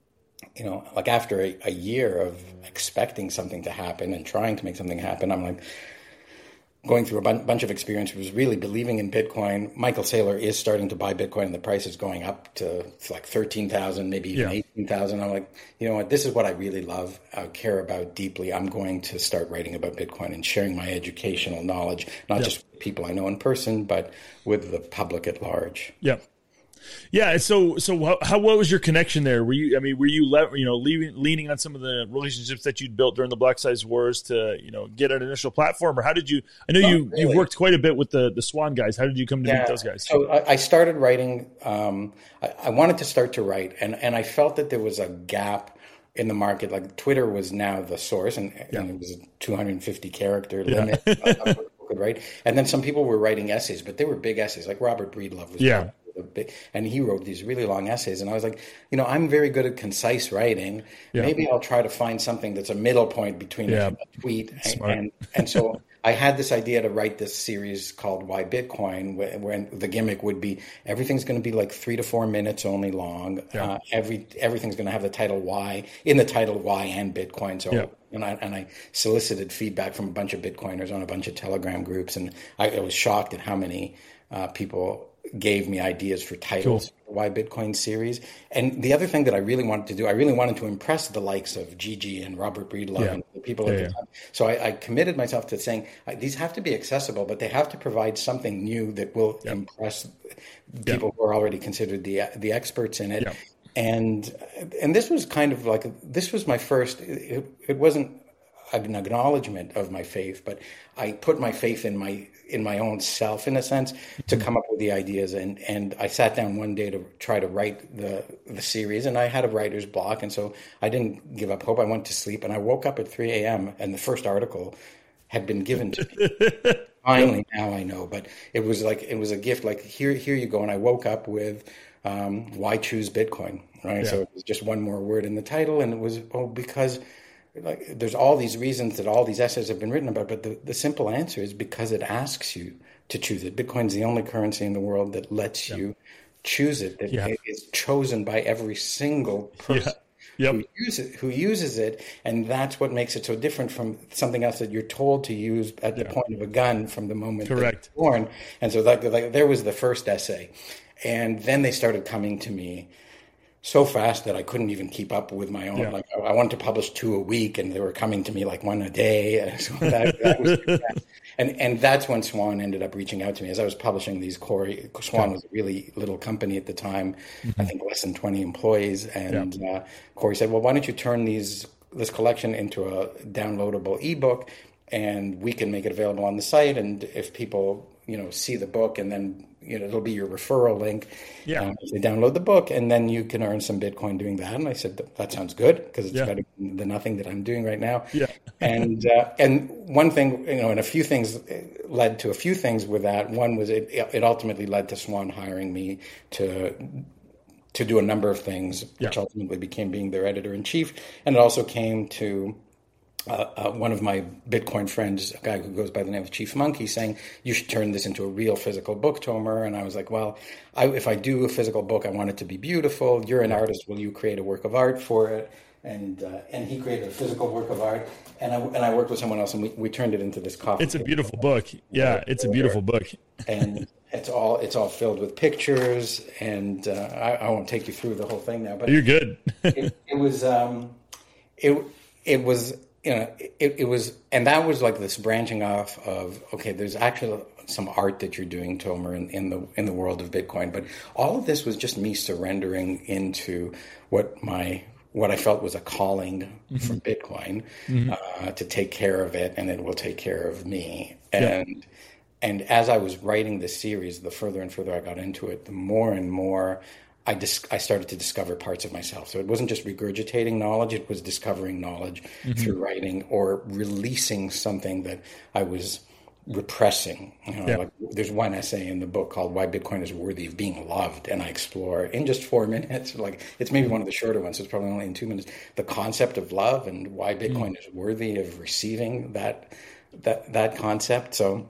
you know, like after a, a year of expecting something to happen and trying to make something happen, I'm like going through a bun- bunch of experience, was really believing in Bitcoin. Michael Saylor is starting to buy Bitcoin and the price is going up to like thirteen thousand, maybe even Yeah. eighteen thousand. I'm like, you know what, this is what I really love, I care about deeply. I'm going to start writing about Bitcoin and sharing my educational knowledge, not Yeah. just with people I know in person, but with the public at large. Yeah. Yeah. And so, so how, how, what was your connection there? Were you, I mean, were you, le- you know, leaving, leaning on some of the relationships that you'd built during the Black Size Wars to, you know, get an initial platform, or how did you, I know Not you, really. you've worked quite a bit with the, the Swan guys. How did you come to meet those guys? So I, I started writing. Um, I, I wanted to start to write, and, and I felt that there was a gap in the market. Like Twitter was now the source, and, Yeah. and it was a two hundred fifty character Yeah. limit. of what people could write, and then some people were writing essays, but they were big essays. Like Robert Breedlove was. Yeah. a big- And he wrote these really long essays, and I was like, you know, I'm very good at concise writing. Yeah. Maybe I'll try to find something that's a middle point between Yeah. a tweet and, Smart. and and so I had this idea to write this series called Why Bitcoin, where, where the gimmick would be everything's going to be like three to four minutes only long. Yeah. Uh, every everything's going to have the title Why in the title Why and Bitcoin. So Yeah. and I and I solicited feedback from a bunch of Bitcoiners on a bunch of Telegram groups, and I, I was shocked at how many uh, people gave me ideas for titles Cool. for Why Bitcoin series. And the other thing that I really wanted to do, I really wanted to impress the likes of Gigi and Robert Breedlove Yeah. and the people Yeah, at the yeah. time. So I, I committed myself to saying uh, these have to be accessible, but they have to provide something new that will Yeah. impress people who are already considered the the experts in it. Yeah. And and this was kind of like this was my first. It, it wasn't an acknowledgement of my faith, but I put my faith in my in my own self, in a sense, to come up with the ideas. And, and I sat down one day to try to write the the series, and I had a writer's block, and so I didn't give up hope. I went to sleep, and I woke up at three a.m. and the first article had been given to me. Finally, now I know, but it was like it was a gift. Like here, here you go. And I woke up with um, "Why Choose Bitcoin?" Right. Yeah. So it was just one more word in the title, and it was oh because. Like there's all these reasons that all these essays have been written about, but the, the simple answer is because it asks you to choose it. Bitcoin's the only currency in the world that lets Yeah. you choose it, that Yeah. it is chosen by every single person Yep. who uses who uses it, and that's what makes it so different from something else that you're told to use at the Yeah. point of a gun from the moment that Correct. you're born. And so like, like there was the first essay, and then they started coming to me so fast that I couldn't even keep up with my own. Yeah. Like I wanted to publish two a week, and they were coming to me like one a day. And so that, that was, and and that's when Swan ended up reaching out to me as I was publishing these. Corey Swan was a really little company at the time, Mm-hmm. I think less than twenty employees, and yeah. uh, Corey said, "Well, why don't you turn these this collection into a downloadable ebook, and we can make it available on the site, and if people you know see the book, and then." You know, it'll be your referral link. Yeah. Um, they download the book, and then you can earn some Bitcoin doing that. And I said, that sounds good because it's Yeah. better than the nothing that I'm doing right now. Yeah. and uh, and one thing, you know, and a few things led to a few things with that. One was it it ultimately led to Swan hiring me to to do a number of things, which Yeah. ultimately became being their editor in chief. And it also came to Uh, uh, one of my Bitcoin friends, a guy who goes by the name of Chief Monkey, saying, you should turn this into a real physical book, Tomer. And I was like, well, I, if I do a physical book, I want it to be beautiful. You're an artist. Will you create a work of art for it? And uh, and he created a physical work of art. And I, and I worked with someone else, and we, we turned it into this coffee. It's a beautiful book. Yeah, it's a beautiful book. And it's all it's all filled with pictures. And uh, I, I won't take you through the whole thing now. But You're good. it, it was um, it it was. You know, it, it was, and that was like this branching off of, okay, there's actually some art that you're doing, Tomer, in, in the in the world of Bitcoin. But all of this was just me surrendering into what my what I felt was a calling mm-hmm. from Bitcoin mm-hmm. uh, to take care of it, and it will take care of me. And yeah. and as I was writing this series, the further and further I got into it, the more and more I, dis- I started to discover parts of myself. So it wasn't just regurgitating knowledge, it was discovering knowledge mm-hmm. through writing or releasing something that I was repressing. You know, yeah. like there's one essay in the book called Why Bitcoin is Worthy of Being Loved, and I explore in just four minutes, like it's maybe one of the shorter ones, so it's probably only in two minutes, the concept of love and why Bitcoin mm-hmm. is worthy of receiving that that that concept. So.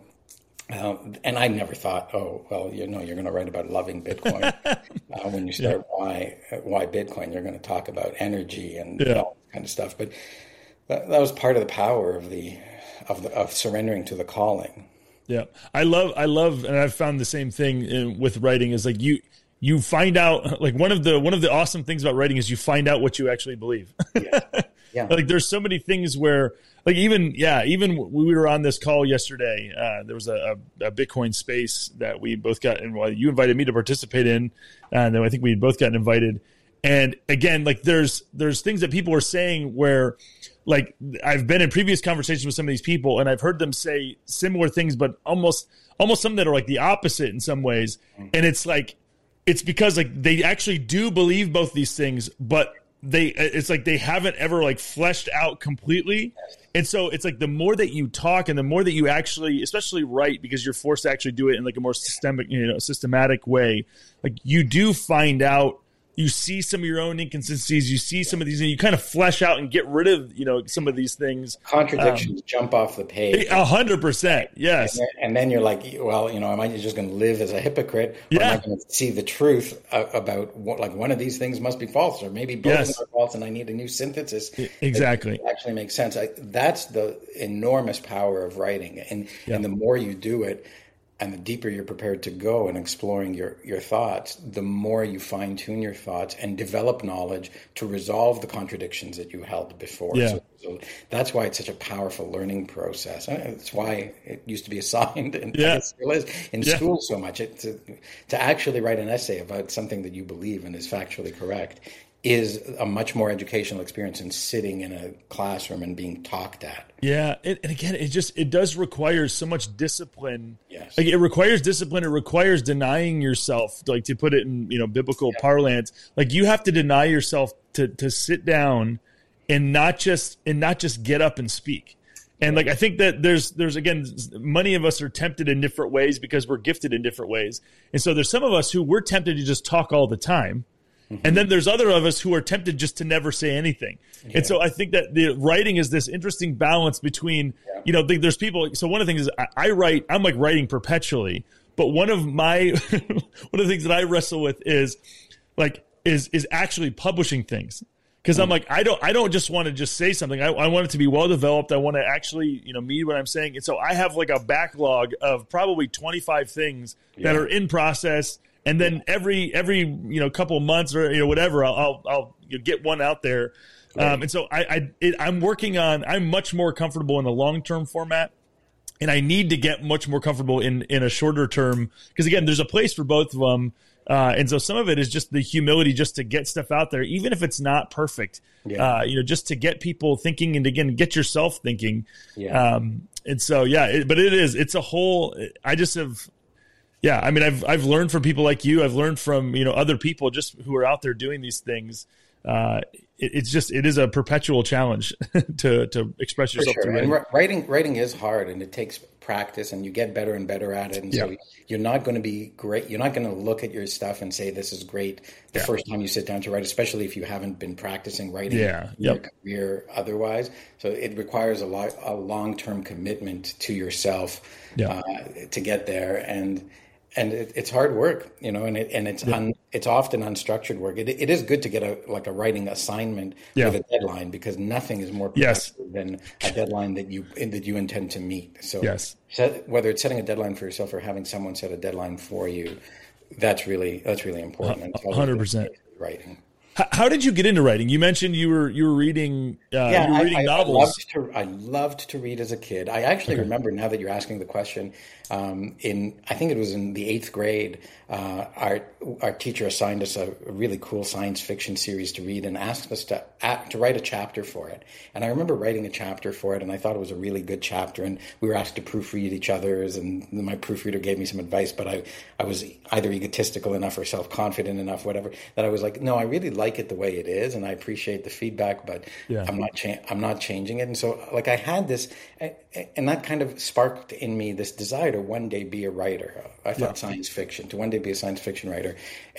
Um, and I never thought, oh, well, you know, you're going to write about loving Bitcoin. uh, when you start yeah. why why Bitcoin, you're going to talk about energy and yeah. all that kind of stuff. But that, that was part of the power of the of the of surrendering to the calling. Yeah, I love I love, and I've found the same thing in, with writing. Is like you you find out like one of the one of the awesome things about writing is you find out what you actually believe. Yeah. Yeah. Like there's so many things where like even, yeah, even when we were on this call yesterday, uh, there was a, a, a Bitcoin space that we both got, and well, you invited me to participate in, and then I think we had both gotten invited. And again, like there's, there's things that people are saying where like I've been in previous conversations with some of these people and I've heard them say similar things, but almost, almost some that are like the opposite in some ways. And it's like, it's because like they actually do believe both these things, but they it's like they haven't ever like fleshed out completely. And so it's like the more that you talk and the more that you actually especially write, because you're forced to actually do it in like a more systemic, you know, systematic way, like you do find out, you see some of your own inconsistencies, you see some of these, and you kind of flesh out and get rid of, you know, some of these things. Contradictions um, jump off the page. A hundred percent. Yes. And then, and then you're like, well, you know, am I just going to live as a hypocrite? Or yeah. am I going to see the truth about what, like one of these things must be false, or maybe both yes. of them are false and I need a new synthesis. Exactly. That actually makes sense. I, that's the enormous power of writing. And, yeah. and the more you do it, and the deeper you're prepared to go in exploring your, your thoughts, the more you fine tune your thoughts and develop knowledge to resolve the contradictions that you held before. Yeah. So, so that's why it's such a powerful learning process. It's why it used to be assigned and yeah. it still is in yeah. school so much. It, to, to actually write an essay about something that you believe and is factually correct is a much more educational experience than sitting in a classroom and being talked at. Yeah. And, and again, it just, it does require so much discipline. Yes. Like it requires discipline. It requires denying yourself, like to put it in, you know, biblical yeah. parlance. Like you have to deny yourself to, to sit down and not just, and not just get up and speak. And like, I think that there's, there's again, many of us are tempted in different ways because we're gifted in different ways. And so there's some of us who we're tempted to just talk all the time. Mm-hmm. And then there's other of us who are tempted just to never say anything. Yeah. And so I think that the writing is this interesting balance between, yeah. you know, there's people. So one of the things is I, I write, I'm like writing perpetually. But one of my, one of the things that I wrestle with is like, is, is actually publishing things. Cause mm-hmm. I'm like, I don't, I don't just want to just say something. I, I want it to be well developed. I want to actually, you know, mean what I'm saying. And so I have like a backlog of probably twenty-five things yeah. that are in process. And then every every you know couple of months or you know whatever, I'll I'll, I'll get one out there. Right. Um, and so I, I it, I'm working on. I'm much more comfortable in the long term format, and I need to get much more comfortable in in a shorter term because again, there's a place for both of them. Uh, and so some of it is just the humility just to get stuff out there, even if it's not perfect. Yeah. Uh, you know, just to get people thinking and again get yourself thinking. Yeah. Um, and so yeah, it, but it is it's a whole. I just have. Yeah, I mean, I've I've learned from people like you. I've learned from you know other people just who are out there doing these things. Uh, it, it's just it is a perpetual challenge to to express yourself. For sure. Through and writing writing is hard, and it takes practice, and you get better and better at it. And yeah. so you're not going to be great. You're not going to look at your stuff and say this is great the yeah. first time you sit down to write, especially if you haven't been practicing writing yeah. in yep. your career otherwise. So it requires a lot a long term commitment to yourself yeah. uh, to get there and. And it, it's hard work, you know, and it, and it's yeah. un, it's often unstructured work. It, it is good to get a like a writing assignment yeah. with a deadline because nothing is more productive yes. than a deadline that you that you intend to meet. So yes. set, whether it's setting a deadline for yourself or having someone set a deadline for you, that's really that's really important. one hundred percent writing. How did you get into writing? You mentioned you were you were reading uh, yeah, you were reading I, I, novels. I loved, to, I loved to read as a kid. I actually okay. remember now that you're asking the question. Um, in I think it was in the eighth grade, uh, our our teacher assigned us a, a really cool science fiction series to read and asked us to act, to write a chapter for it. And I remember writing a chapter for it, and I thought it was a really good chapter. And we were asked to proofread each other's, and my proofreader gave me some advice, but I I was either egotistical enough or self confident enough, whatever, that I was like, no, I really like it the way it is, and I appreciate the feedback, but yeah. I'm not cha- I'm not changing it. And so like I had this, and that kind of sparked in me this desire to one day be a writer. I thought yeah. science fiction, to one day be a science fiction writer. And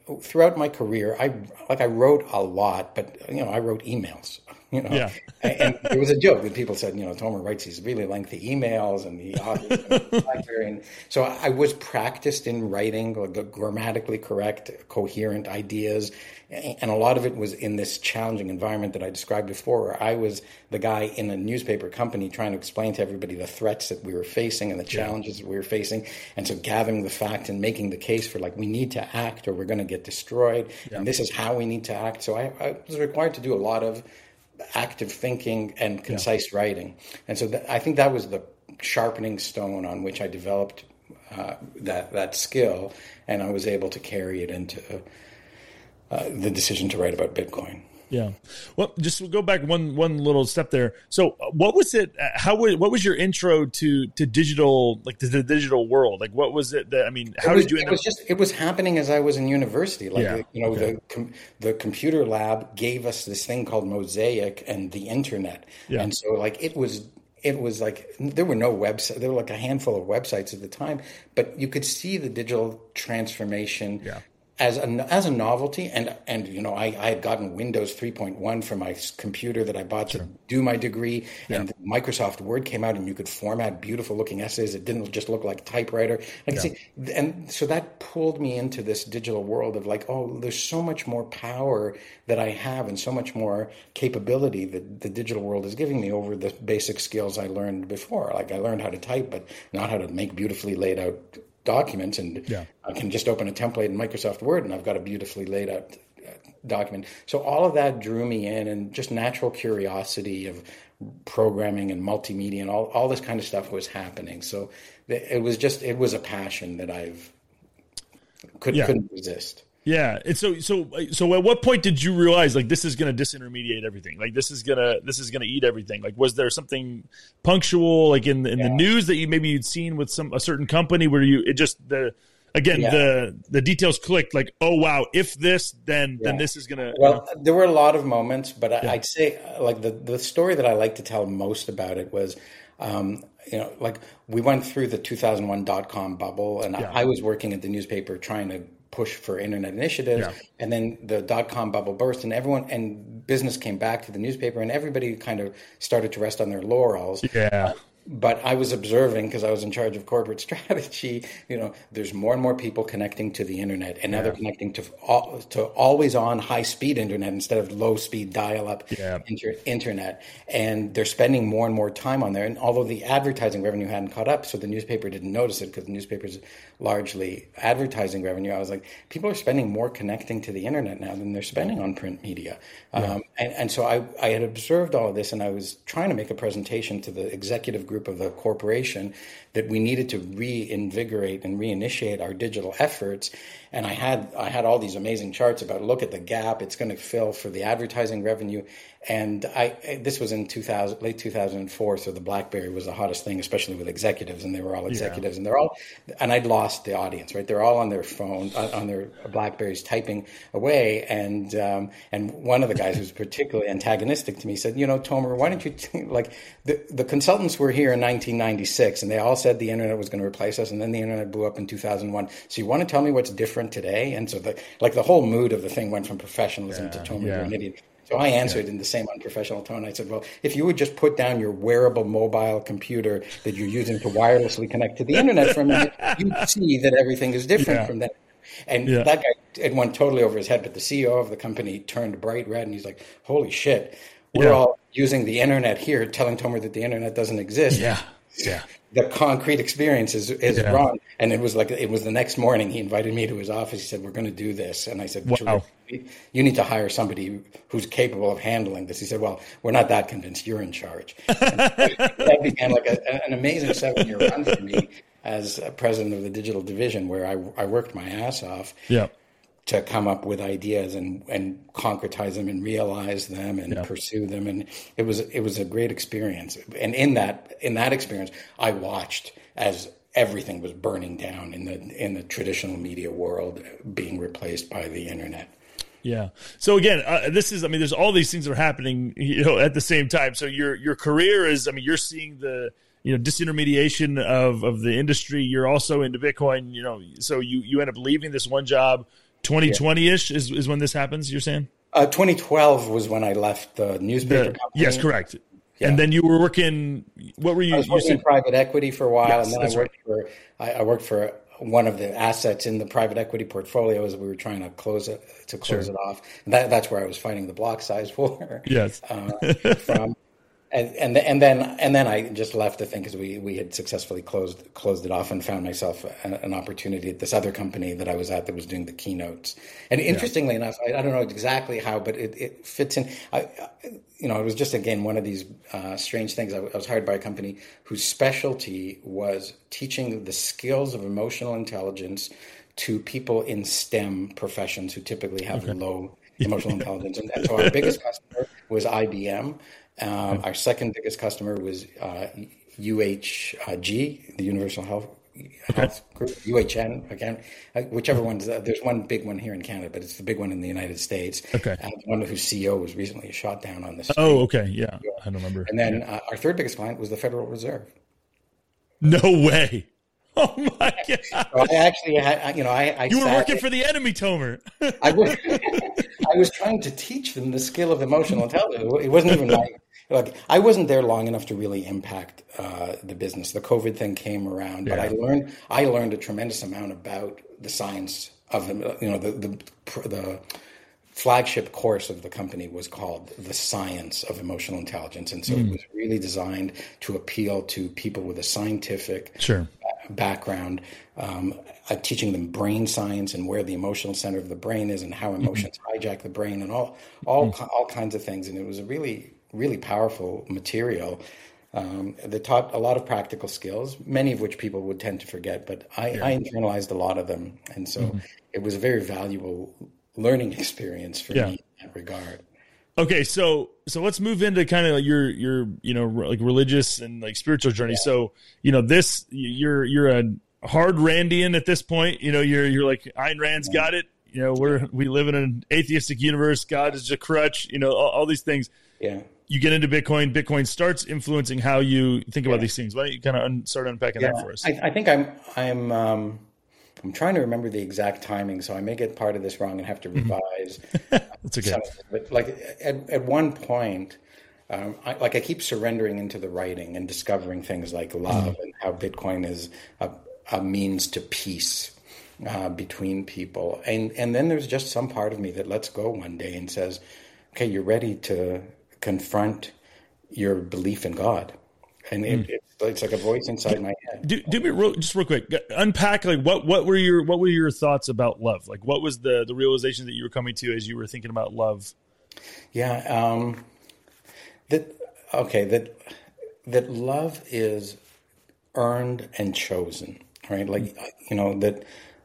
throughout my career, I like I wrote a lot, but you know, I wrote emails. You know, yeah. and, and it was a joke that people said, you know, Tomer writes these really lengthy emails and the and so I was practiced in writing like, grammatically correct, coherent ideas, and a lot of it was in this challenging environment that I described before, where I was the guy in a newspaper company trying to explain to everybody the threats that we were facing and the challenges that we were facing, and so gathering the facts and making the case for like we need to act or we're going to get destroyed, yeah. and this is how we need to act. So I, I was required to do a lot of active thinking and concise yeah. writing. And so th- I think that was the sharpening stone on which I developed uh, that that skill, and I was able to carry it into uh, the decision to write about Bitcoin. Yeah. Well, just go back one one little step there. So, what was it? How was what was your intro to to digital, like to the digital world? Like, what was it that I mean? How was, did you? End it was up- just it was happening as I was in university. Like yeah. you know, okay. the com- the computer lab gave us this thing called Mosaic and the internet, yeah. and so like it was. It was like there were no websites. There were like a handful of websites at the time, but you could see the digital transformation. Yeah. As a, as a novelty, and and you know, I, I had gotten Windows three point one for my computer that I bought sure. to do my degree, yeah. and Microsoft Word came out, and you could format beautiful looking essays. It didn't just look like a typewriter. I can yeah. see, and so that pulled me into this digital world of like, oh, there's so much more power that I have, and so much more capability that the digital world is giving me over the basic skills I learned before. Like I learned how to type, but not how to make beautifully laid out documents, and yeah. I can just open a template in Microsoft Word and I've got a beautifully laid out document. So all of that drew me in, and just natural curiosity of programming and multimedia and all, all this kind of stuff was happening. So it was just, it was a passion that I've could, yeah. couldn't resist. Yeah. And so, so, so at what point did you realize like this is going to disintermediate everything? Like this is going to, this is going to eat everything. Like, was there something punctual, like in, in yeah. the news that you, maybe you'd seen with some, a certain company where you, it just, the, again, yeah. the, the details clicked like, oh, wow, if this, then, yeah. then this is going to. Well, you know. There were a lot of moments, but yeah. I'd say like the, the story that I like to tell most about it was, um, you know, like we went through the two thousand one dot-com bubble, and yeah. I, I was working at the newspaper trying to push for internet initiatives, yeah. and then the dot-com bubble burst, and everyone and business came back to the newspaper, and everybody kind of started to rest on their laurels. Yeah. Uh, but I was observing, because I was in charge of corporate strategy, you know, there's more and more people connecting to the internet, and now yeah. they're connecting to all, to always on high speed internet instead of low speed dial up yeah. inter, internet. And they're spending more and more time on there. And although the advertising revenue hadn't caught up, so the newspaper didn't notice it because the newspaper's largely advertising revenue, I was like, people are spending more connecting to the internet now than they're spending on print media. Yeah. Um, and, and so I, I had observed all of this, and I was trying to make a presentation to the executive group of the corporation that we needed to reinvigorate and reinitiate our digital efforts. And I had I had all these amazing charts about, look at the gap it's going to fill for the advertising revenue. And I this was in two thousand, late two thousand four, so the BlackBerry was the hottest thing, especially with executives, and they were all executives, yeah. and they're all, and I'd lost the audience, right? They're all on their phone, on their BlackBerries, typing away. And um, and one of the guys who was particularly antagonistic to me said, you know, Tomer, why don't you t- like the the consultants were here in nineteen ninety-six, and they all said the internet was going to replace us, and then the internet blew up in two thousand one. So you want to tell me what's different today? And so the like the whole mood of the thing went from professionalism yeah, to Tomer, yeah. you're an idiot. So I answered yeah. in the same unprofessional tone. I said, well, if you would just put down your wearable mobile computer that you're using to wirelessly connect to the internet for a minute, you'd see that everything is different yeah. from that. And yeah. that guy, it went totally over his head. But the C E O of the company turned bright red, and he's like, holy shit, we're yeah. all using the internet here, telling Tomer that the internet doesn't exist. Yeah, yeah. The concrete experience is, is yeah. wrong. And it was like, it was the next morning, he invited me to his office. He said, we're going to do this. And I said, wow. you need to hire somebody who's capable of handling this. He said, well, we're not that convinced. You're in charge. And that began like a, an amazing seven year run for me as president of the digital division, where I, I worked my ass off. Yeah. to come up with ideas and, and concretize them and realize them and yeah. pursue them. And it was, it was a great experience. And in that, in that experience, I watched as everything was burning down in the, in the traditional media world, being replaced by the internet. Yeah. So again, uh, this is, I mean, there's all these things that are happening, you know, at the same time. So your, your career is, I mean, you're seeing the, you know, disintermediation of, of the industry. You're also into Bitcoin, you know, so you, you end up leaving this one job twenty twenty-ish is, is when this happens, you're saying? Uh, twenty twelve was when I left the newspaper The, company. yes, correct. Yeah. And then you were working, what were you? I was working you said, in private equity for a while, yes, and then that's I worked right. for I, I worked for one of the assets in the private equity portfolio as we were trying to close it to close sure. it off. And that, that's where I was fighting the block size war. Yes. uh, from. And and and then and then I just left the thing because we, we had successfully closed closed it off and found myself an, an opportunity at this other company that I was at that was doing the keynotes. And interestingly yeah. enough, I, I don't know exactly how, but it, it fits in. I, I, you know, it was just again one of these uh, strange things. I, I was hired by a company whose specialty was teaching the skills of emotional intelligence to people in STEM professions who typically have okay. low emotional intelligence. And so our biggest customer was I B M. Um, our second biggest customer was uh, U H G, the Universal Health Health Group, U H N, again, whichever one's, uh, there's one big one here in Canada, but it's the big one in the United States. Okay. Uh, one whose C E O was recently shot down on the street. Oh, okay. Yeah. I don't remember. And then yeah. uh, our third biggest client was the Federal Reserve. No way. Oh my God. So I actually had, you know, I, I You were working for the enemy, Tomer. I was, I was trying to teach them the skill of emotional intelligence. It wasn't even like, like I wasn't there long enough to really impact uh, the business. The COVID thing came around, but yeah. I learned, I learned a tremendous amount about the science of, you know, the, the, the flagship course of the company was called The Science of Emotional Intelligence. And so mm. it was really designed to appeal to people with a scientific sure. background, um, uh, teaching them brain science and where the emotional center of the brain is and how emotions mm-hmm. hijack the brain and all all mm-hmm. all kinds of things. And it was a really, really powerful material um, that taught a lot of practical skills, many of which people would tend to forget, but I, yeah. I internalized a lot of them. And so mm-hmm. it was a very valuable learning experience for yeah. me in that regard. Okay, so so let's move into kind of like your your you know like religious and like spiritual journey. Yeah. So you know this you're you're a hard Randian at this point. You know you're you're like Ayn Rand's yeah. got it. You know we're we live in an atheistic universe. God is a crutch. You know all, all these things. Yeah. You get into Bitcoin. Bitcoin starts influencing how you think yeah. about these things. Why don't you kind of un- start unpacking yeah. that for us? I, I think I'm I'm. Um... I'm trying to remember the exact timing, so I may get part of this wrong and have to revise. That's okay. Some of it. But like at, at one point, um, I, like I keep surrendering into the writing and discovering things like love mm-hmm. and how Bitcoin is a, a means to peace uh, between people. And and then there's just some part of me that lets go one day and says, okay, you're ready to confront your belief in God. And it, mm. it's, it's like a voice inside my head. Do, do me real, just real quick. Unpack like what, what were your what were your thoughts about love? Like what was the the realization that you were coming to as you were thinking about love? Yeah, um, that okay that that love is earned and chosen, right? Like mm. you know that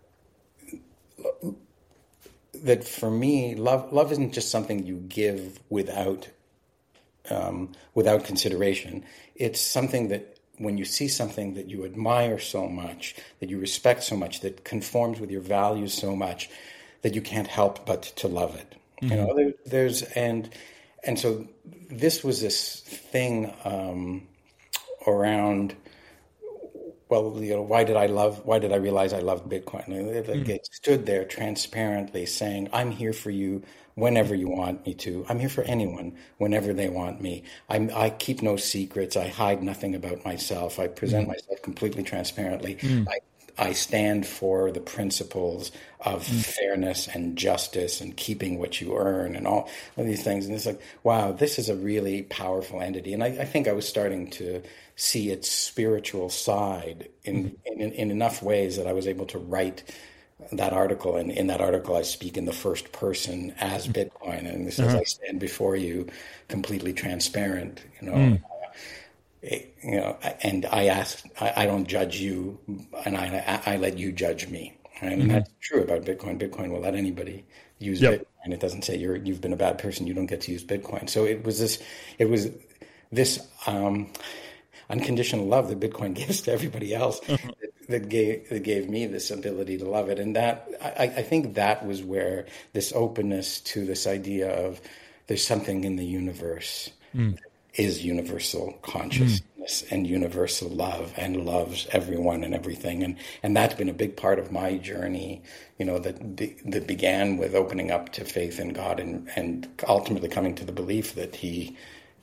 that for me, love love isn't just something you give without. Um, without consideration. It's something that when you see something that you admire so much, that you respect so much, that conforms with your values so much, that you can't help but to love it. Mm-hmm. You know, there, there's and and so this was this thing um, around. Well, you know, why did I love? Why did I realize I loved Bitcoin? It, mm-hmm. it stood there transparently, saying, "I'm here for you." Whenever you want me to. I'm here for anyone whenever they want me. I'm, I keep no secrets. I hide nothing about myself. I present mm. myself completely transparently. Mm. I, I stand for the principles of mm. fairness and justice and keeping what you earn and all of these things. And it's like, wow, this is a really powerful entity. And I, I think I was starting to see its spiritual side in, mm. in, in enough ways that I was able to write that article, and in that article I speak in the first person as Bitcoin, and this uh-huh. is I stand before you completely transparent, you know, mm. uh, you know, and I ask, I, I don't judge you, and I, I let you judge me, right? And mm-hmm. that's true about Bitcoin. Bitcoin will let anybody use yep. Bitcoin. It doesn't say you're you've been a bad person, you don't get to use Bitcoin. So it was this, it was this um, unconditional love that Bitcoin gives to everybody else. Uh-huh. That gave that gave me this ability to love it, and that I, I think that was where this openness to this idea of there's something in the universe mm. that is universal consciousness boundless and universal love and loves everyone and everything. And, and that's been a big part of my journey, you know, that be, that began with opening up to faith in God and, and ultimately coming to the belief that he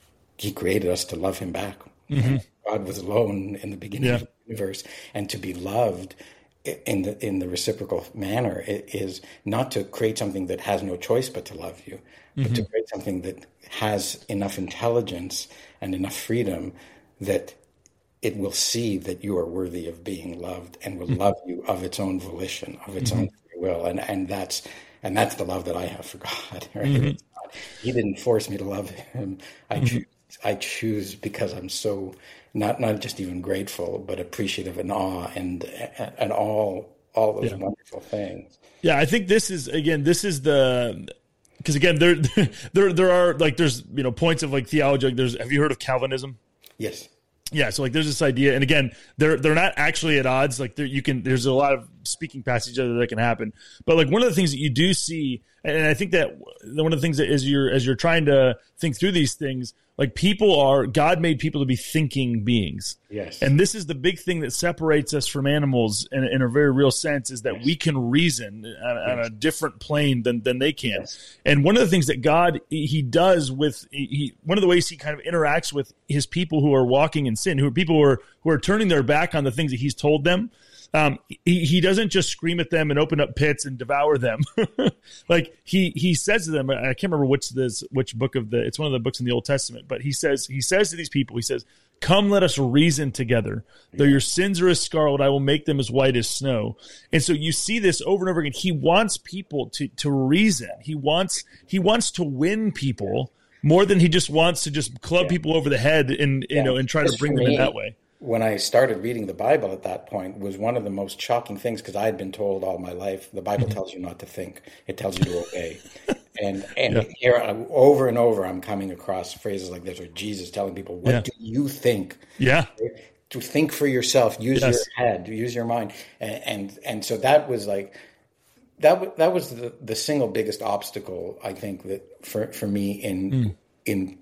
he created us to love him back. Mm-hmm. God was alone in the beginning yeah. of the universe, and to be loved in the in the reciprocal manner is not to create something that has no choice but to love you, mm-hmm. but to create something that has enough intelligence and enough freedom that it will see that you are worthy of being loved and will mm-hmm. love you of its own volition, of its mm-hmm. own free will. And and that's and that's the love that I have for God. Right? Mm-hmm. He didn't force me to love him. I mm-hmm. choose I choose because I'm so not not just even grateful, but appreciative and awe and and all all those yeah. wonderful things. Yeah, I think this is again, this is the because again there there there are like there's you know points of like theology. Like there's have you heard of Calvinism? Yes. Yeah, so like there's this idea, and again, they're they're not actually at odds. Like you can, there's a lot of speaking past each other that can happen. But like one of the things that you do see, and I think that one of the things that is you're as you're trying to think through these things, like people are God made people to be thinking beings. Yes, and this is the big thing that separates us from animals in, in a very real sense is that yes. we can reason on, yes. on a different plane than than they can. Yes. And one of the things that God he does with he one of the ways he kind of interacts with his people who are walking in sin, who are people who are who are turning their back on the things that he's told them. Um, he, he doesn't just scream at them and open up pits and devour them. Like he, he says to them, I can't remember which this, which book of the, it's one of the books in the Old Testament, but he says, he says to these people, he says, come, let us reason together. Though your sins are as scarlet, I will make them as white as snow. And so you see this over and over again. He wants people to, to reason. He wants, he wants to win people more than he just wants to just club yeah. people over the head and, you yeah. know, and try to bring them in that way. When I started reading the Bible at that point was one of the most shocking things because I had been told all my life, the Bible tells you not to think. It tells you to obey. And and yeah. here, over and over, I'm coming across phrases like this, or Jesus telling people, what yeah. do you think? Yeah. To think for yourself, use yes. your head, use your mind. And, and and so that was like, that, that was the, the single biggest obstacle, I think, that for, for me in mm. in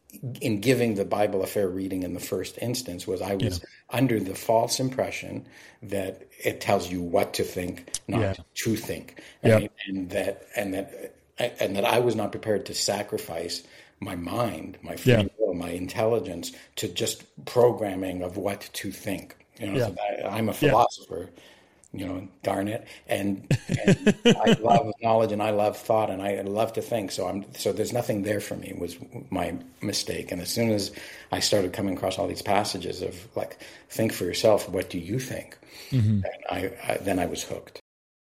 in giving the Bible a fair reading in the first instance was I was yeah. under the false impression that it tells you what to think, not yeah. to think. And, yeah. and that, and that, and that I was not prepared to sacrifice my mind, my free yeah. will, my intelligence to just programming of what to think. You know, yeah. so that, I'm a philosopher. Yeah. You know, darn it. And, and I love knowledge and I love thought and I love to think. So I'm, so there's nothing there for me was my mistake. And as soon as I started coming across all these passages of like, think for yourself, what do you think? Mm-hmm. And I, I, then I was hooked.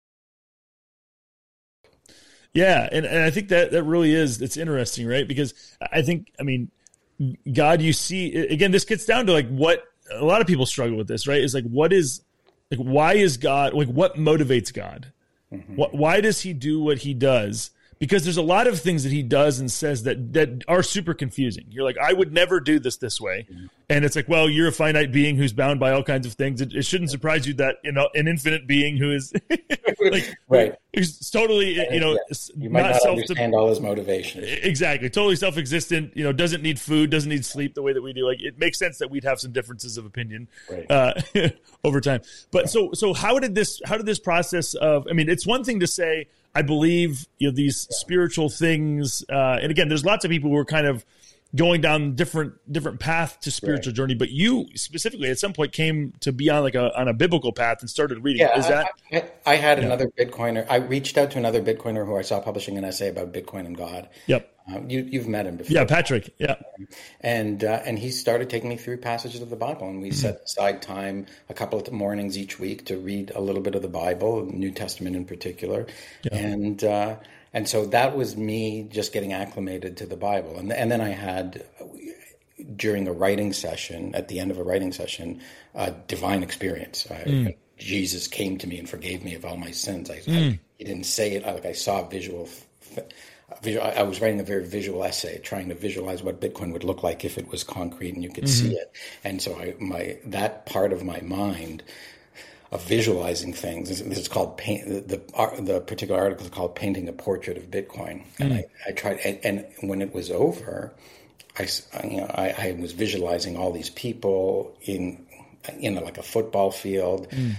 Yeah. And, and I think that that really is, it's interesting, right? Because I think, I mean, God, you see, again, this gets down to like what a lot of people struggle with this, right? Is like, what is, Like, why is God, like, what motivates God? Mm-hmm. What, why does he do what he does? Because there's a lot of things that he does and says that, that are super confusing. You're like, I would never do this this way. Mm-hmm. And it's like, well, you're a finite being who's bound by all kinds of things. It, it shouldn't surprise you that, you know, an infinite being who is like, right. It's totally, you know, yeah. you might not, not self- understand all his motivations. Exactly. Totally self-existent, you know, doesn't need food, doesn't need sleep the way that we do. Like, it makes sense that we'd have some differences of opinion right. uh, over time. But right. so, so how did this, how did this process of, I mean, it's one thing to say, I believe, you know, these yeah. spiritual things. Uh, and again, there's lots of people who are kind of going down different different path to spiritual right. journey, but you specifically at some point came to be on like a on a biblical path and started reading. Yeah, Is that I, I, I had yeah. another Bitcoiner. I reached out to another Bitcoiner who I saw publishing an essay about Bitcoin and God. Yep. Um, you you've met him before. Yeah, Patrick. Yeah. And uh, and he started taking me through passages of the Bible, and we mm-hmm. set aside time a couple of mornings each week to read a little bit of the Bible, New Testament in particular, yeah. and. Uh, And so that was me just getting acclimated to the Bible. And, and then I had, during a writing session, at the end of a writing session, a divine experience. I, mm. Jesus came to me and forgave me of all my sins. I, mm. I, he didn't say it. I, like I saw a visual, a visual. I was writing a very visual essay, trying to visualize what Bitcoin would look like if it was concrete and you could mm-hmm. see it. And so I, my that part of my mind of visualizing things. This is called paint. The, the the particular article is called "Painting a Portrait of Bitcoin." And mm. I, I tried, and, and when it was over, I, you know, I, I was visualizing all these people in, you know, like a football field, mm.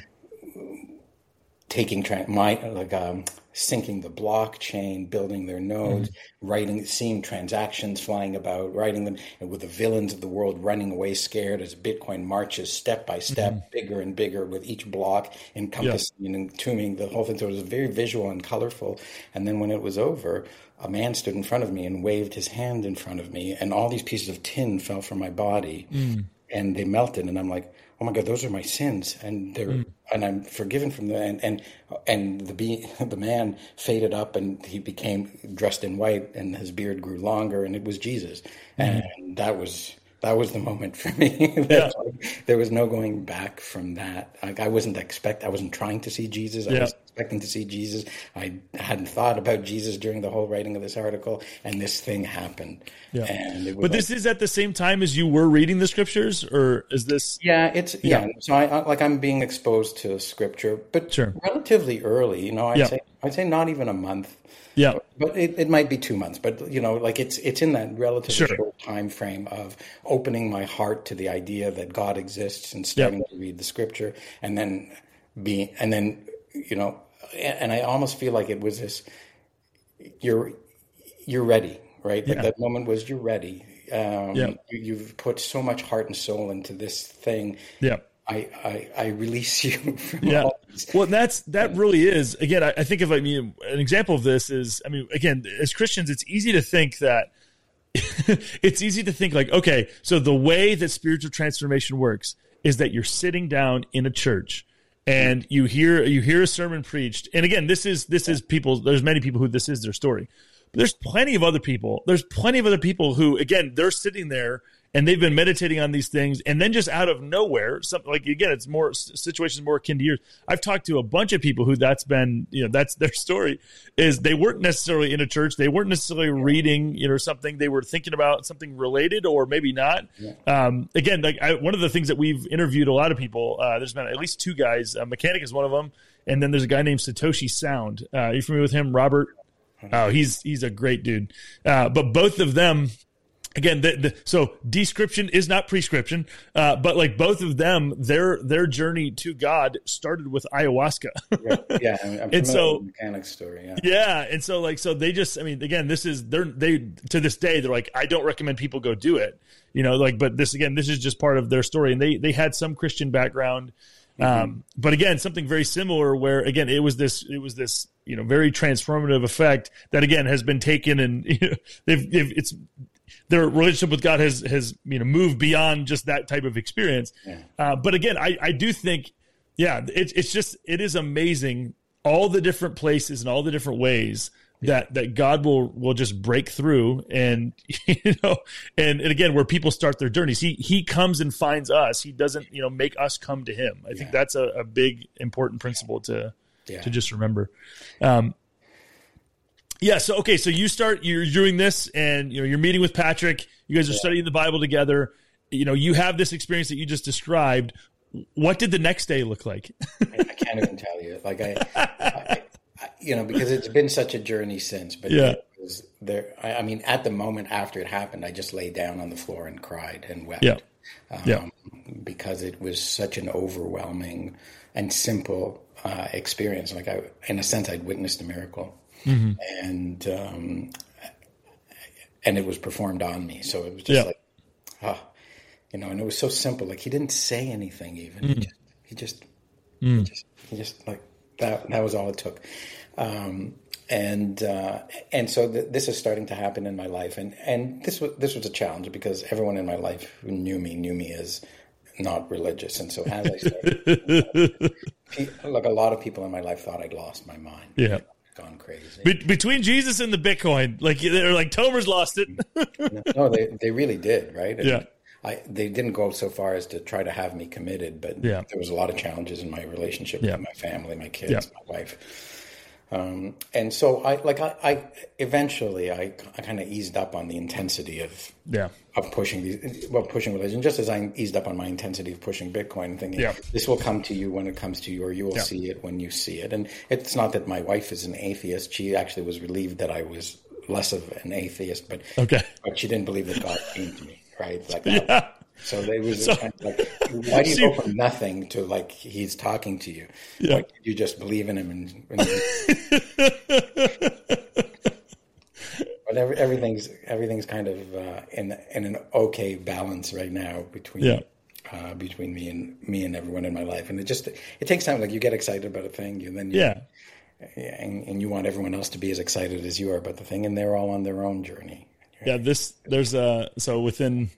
taking tra- my like um, syncing the blockchain, building their nodes, mm. writing, seeing transactions flying about, writing them, and with the villains of the world running away scared as Bitcoin marches step by step, mm. bigger and bigger with each block encompassing yeah. and entombing the whole thing. So it was very visual and colorful. And then when it was over, a man stood in front of me and waved his hand in front of me, and all these pieces of tin fell from my body, mm. and they melted. And I'm like, oh my God, those are my sins, and they're mm. and I'm forgiven from them. And and and the be, the man faded up, and he became dressed in white, and his beard grew longer, and it was Jesus. Mm. And that was that was the moment for me. Yeah. Like, there was no going back from that. Like, I wasn't expect I wasn't trying to see Jesus. I yeah. was expecting to see Jesus. I hadn't thought about Jesus during the whole writing of this article, and this thing happened. Yeah. And it was but like, this is at the same time as you were reading the scriptures, or is this? Yeah, it's yeah. yeah. So I, I like I'm being exposed to scripture, but sure. relatively early. You know, I'd yeah. say I'd say not even a month. Yeah, but it, it might be two months. But you know, like it's it's in that relatively sure. short time frame of opening my heart to the idea that God exists and starting yeah. to read the scripture, and then being and then you know, and I almost feel like it was this. You're you're ready, right? Like yeah. that moment was you're ready. Um, yeah. you, you've put so much heart and soul into this thing. Yeah. I, I, I release you from yeah. all this. Well, that's that really is. Again, I, I think if I mean an example of this is, I mean, again, as Christians, it's easy to think that it's easy to think like, okay, so the way that spiritual transformation works is that you're sitting down in a church and you hear you hear a sermon preached. And again, this is this is people. There's many people who this is their story. But there's plenty of other people. There's plenty of other people who, again, they're sitting there and they've been meditating on these things, and then just out of nowhere, something like, again, it's more situations more akin to yours. I've talked to a bunch of people who that's been, you know, that's their story, is they weren't necessarily in a church, they weren't necessarily reading, you know, something, they were thinking about something related or maybe not. Yeah. Um, again, like I, one of the things that we've interviewed a lot of people, uh, there's been at least two guys. Uh, Mechanic is one of them, and then there's a guy named Satoshi Sound. Uh, are you familiar with him, Robert? Oh, he's he's a great dude. Uh, but both of them. Again, the, the, so description is not prescription, uh, but like both of them, their their journey to God started with ayahuasca. Right. Yeah, I'm, I'm and so with the mechanic story. Yeah. yeah, and so like so they just, I mean, again, this is they're they to this day they're like, I don't recommend people go do it, you know, like, but this again, this is just part of their story, and they they had some Christian background, mm-hmm. um, but again, something very similar where again it was this it was this you know very transformative effect that again has been taken and you know, they've, they've it's. Their relationship with God has, has you know moved beyond just that type of experience. Yeah. Uh, but again, I, I do think, yeah, it's it's just it is amazing all the different places and all the different ways yeah. that, that God will will just break through and you know and, and again where people start their journeys. He he comes and finds us. He doesn't you know make us come to him. I yeah. think that's a, a big important principle to yeah. to just remember. Um, Yeah. So, okay. So you start, you're doing this and, you know, you're meeting with Patrick. You guys are yeah. studying the Bible together. You know, you have this experience that you just described. What did the next day look like? I, I can't even tell you. Like I, I, I, you know, because it's been such a journey since, but yeah. it was there. I, I mean, at the moment after it happened, I just lay down on the floor and cried and wept. Yeah. Um, yeah. Because it was such an overwhelming and simple uh, experience. Like I, in a sense, I'd witnessed a miracle. Mm-hmm. And um, and it was performed on me, so it was just yeah. like, oh, you know, and it was so simple. Like he didn't say anything, even mm. he just, he just, mm. he just, he just like that. That was all it took. Um, and uh, and so th- this is starting to happen in my life, and and this was this was a challenge because everyone in my life who knew me knew me as not religious, and so as I started, like a lot of people in my life thought I'd lost my mind. Yeah. Gone crazy. Be- between Jesus and the Bitcoin, like they're like Tomer's lost it. No, they they really did, right? And yeah. I they didn't go so far as to try to have me committed, but yeah. there was a lot of challenges in my relationship yeah. with my family, my kids, yeah. my wife. Um, and so I like I, I eventually I, I kind of eased up on the intensity of yeah. of pushing these well pushing religion, just as I eased up on my intensity of pushing Bitcoin, thinking yeah. this will come to you when it comes to you, or you will yeah. see it when you see it. And it's not that my wife is an atheist; she actually was relieved that I was less of an atheist, but okay. but she didn't believe that God came to me, right? Like that. Yeah. So they was So, kind of like, why do you see, go from nothing to like he's talking to you? Yeah. Like, you just believe in him, and, and but every, everything's everything's kind of uh, in in an okay balance right now between yeah. uh, between me and me and everyone in my life, and it just it takes time. Like you get excited about a thing, and then you, yeah. and, and you want everyone else to be as excited as you are about the thing, and they're all on their own journey. Yeah, this there's a so within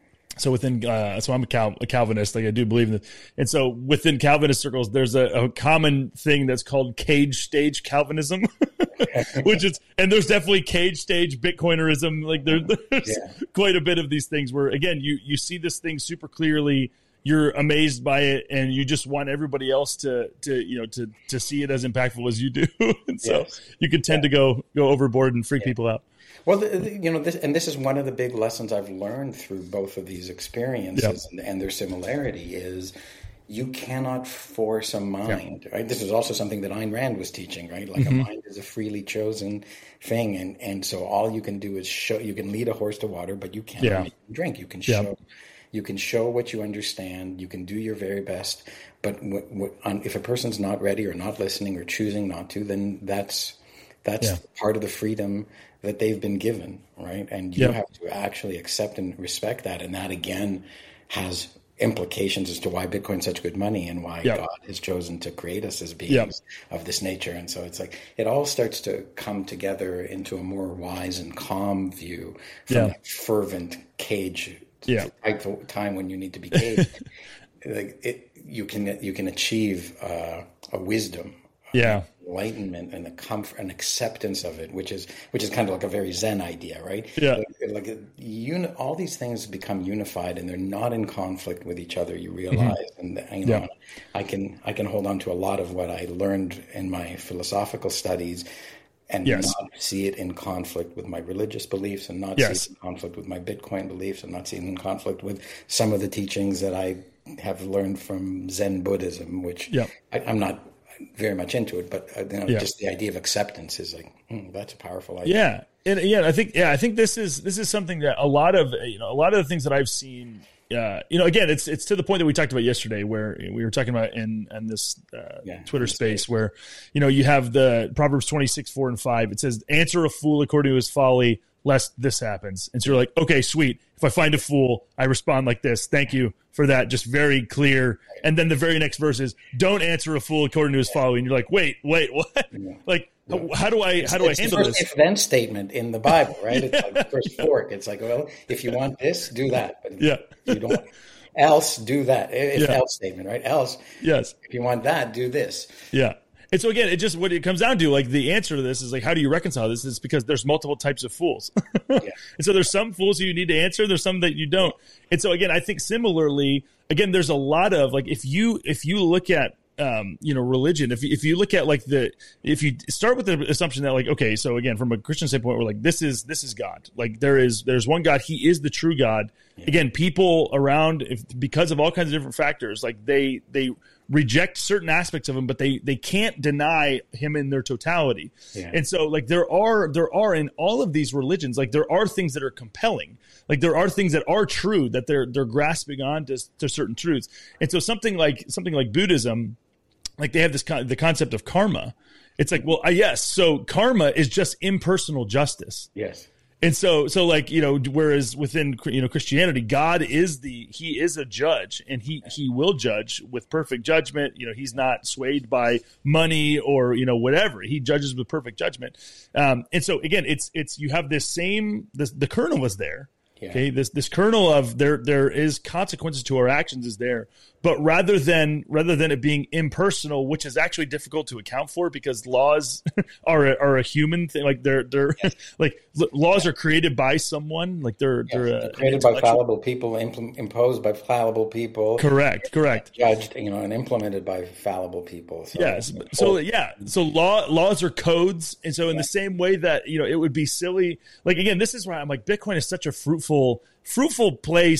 so within uh, so I'm a, Cal, a Calvinist, like I do believe in it, and so within Calvinist circles, there's a, a common thing that's called cage stage Calvinism, which is and there's definitely cage stage Bitcoinerism. Like there, there's yeah. quite a bit of these things where again you you see this thing super clearly. You're amazed by it, and you just want everybody else to, to you know, to, to see it as impactful as you do. And so yes. you can tend yeah. to go go overboard and freak yeah. people out. Well, the, the, you know, this, and this is one of the big lessons I've learned through both of these experiences yep. and, and their similarity is you cannot force a mind. Yep. Right? This is also something that Ayn Rand was teaching, right? Like mm-hmm. a mind is a freely chosen thing, and and so all you can do is show. You can lead a horse to water, but you can't yeah. make him drink. You can yep. show. You can show what you understand. You can do your very best. But w- w- on, if a person's not ready or not listening or choosing not to, then that's that's yeah. part of the freedom that they've been given, right? And you yeah. have to actually accept and respect that. And that, again, has implications as to why Bitcoin's such good money and why yeah. God has chosen to create us as beings yeah. of this nature. And so it's like it all starts to come together into a more wise and calm view from yeah. that fervent cage yeah. time when you need to be caged. like it, you can you can achieve uh, a wisdom, yeah, enlightenment, and a comfort, an acceptance of it, which is which is kind of like a very Zen idea, right? Yeah, like, like a, uni, all these things become unified, and they're not in conflict with each other. You realize, mm-hmm. and you know, yeah. I can I can hold on to a lot of what I learned in my philosophical studies. And yes. not see it in conflict with my religious beliefs, and not yes. see it in conflict with my Bitcoin beliefs, and not see it in conflict with some of the teachings that I have learned from Zen Buddhism, which yeah. I, I'm not very much into it, but uh, you know, yeah. just the idea of acceptance is like, hmm, that's a powerful idea. Yeah, and yeah, I think yeah, I think this is this is something that a lot of you know a lot of the things that I've seen. Uh, you know, again, it's it's to the point that we talked about yesterday, where we were talking about in in this uh, yeah, Twitter space, space, where you know you have the Proverbs twenty-six, four and five. It says, "Answer a fool according to his folly, lest this happens." And so you're like, okay, sweet. If I find a fool, I respond like this. Thank you for that. Just very clear. And then the very next verse is, "Don't answer a fool according to his folly." And you're like, wait, wait, what? Yeah. Like. Yeah. How do I how do it's I handle the this? It's the first if-then statement in the Bible, right? It's like the first fork. It's like, well, if you want this, do that. But yeah. if you don't, else do that. If yeah. else statement, right? Else, yes. If you want that, do this. Yeah. And so again, it just what it comes down to, like the answer to this is like, how do you reconcile this? Is because there's multiple types of fools, yeah. and so there's some fools who you need to answer. There's some that you don't. And so again, I think similarly, again, there's a lot of like if you if you look at um, you know, religion, if if you look at like the if you start with the assumption that like okay, so again, from a Christian standpoint, we're like this is this is God. Like there is there's one God. He is the true God. Yeah. Again, people around if because of all kinds of different factors, like they they. reject certain aspects of him, but they they can't deny him in their totality. Yeah. And so like there are there are in all of these religions, like there are things that are compelling. Like there are things that are true that they're they're grasping on to, to certain truths. And so something like something like Buddhism, like they have this con- the concept of karma. It's like, well, uh, yes, so karma is just impersonal justice. Yes. And so, so like, you know, whereas within, you know, Christianity, God is the, he is a judge and he, he will judge with perfect judgment. You know, he's not swayed by money or, you know, whatever. He judges with perfect judgment. Um, and so again, it's, it's, you have this same, this, the kernel was there. Yeah. Okay. This, this kernel of there, there is consequences to our actions is there, but rather than, rather than it being impersonal, which is actually difficult to account for because laws are, a, are a human thing. Like they're, they're yeah. like l- laws are created by someone. Like they're, yeah. they're, they're created by fallible people, impl- imposed by fallible people. Correct. Correct. Judged, you know, and implemented by fallible people. So, yes. So yeah. So law, laws are codes. And so in yeah. the same way that, you know, it would be silly, like, again, this is why I'm like, Bitcoin is such a fruitful, fruitful place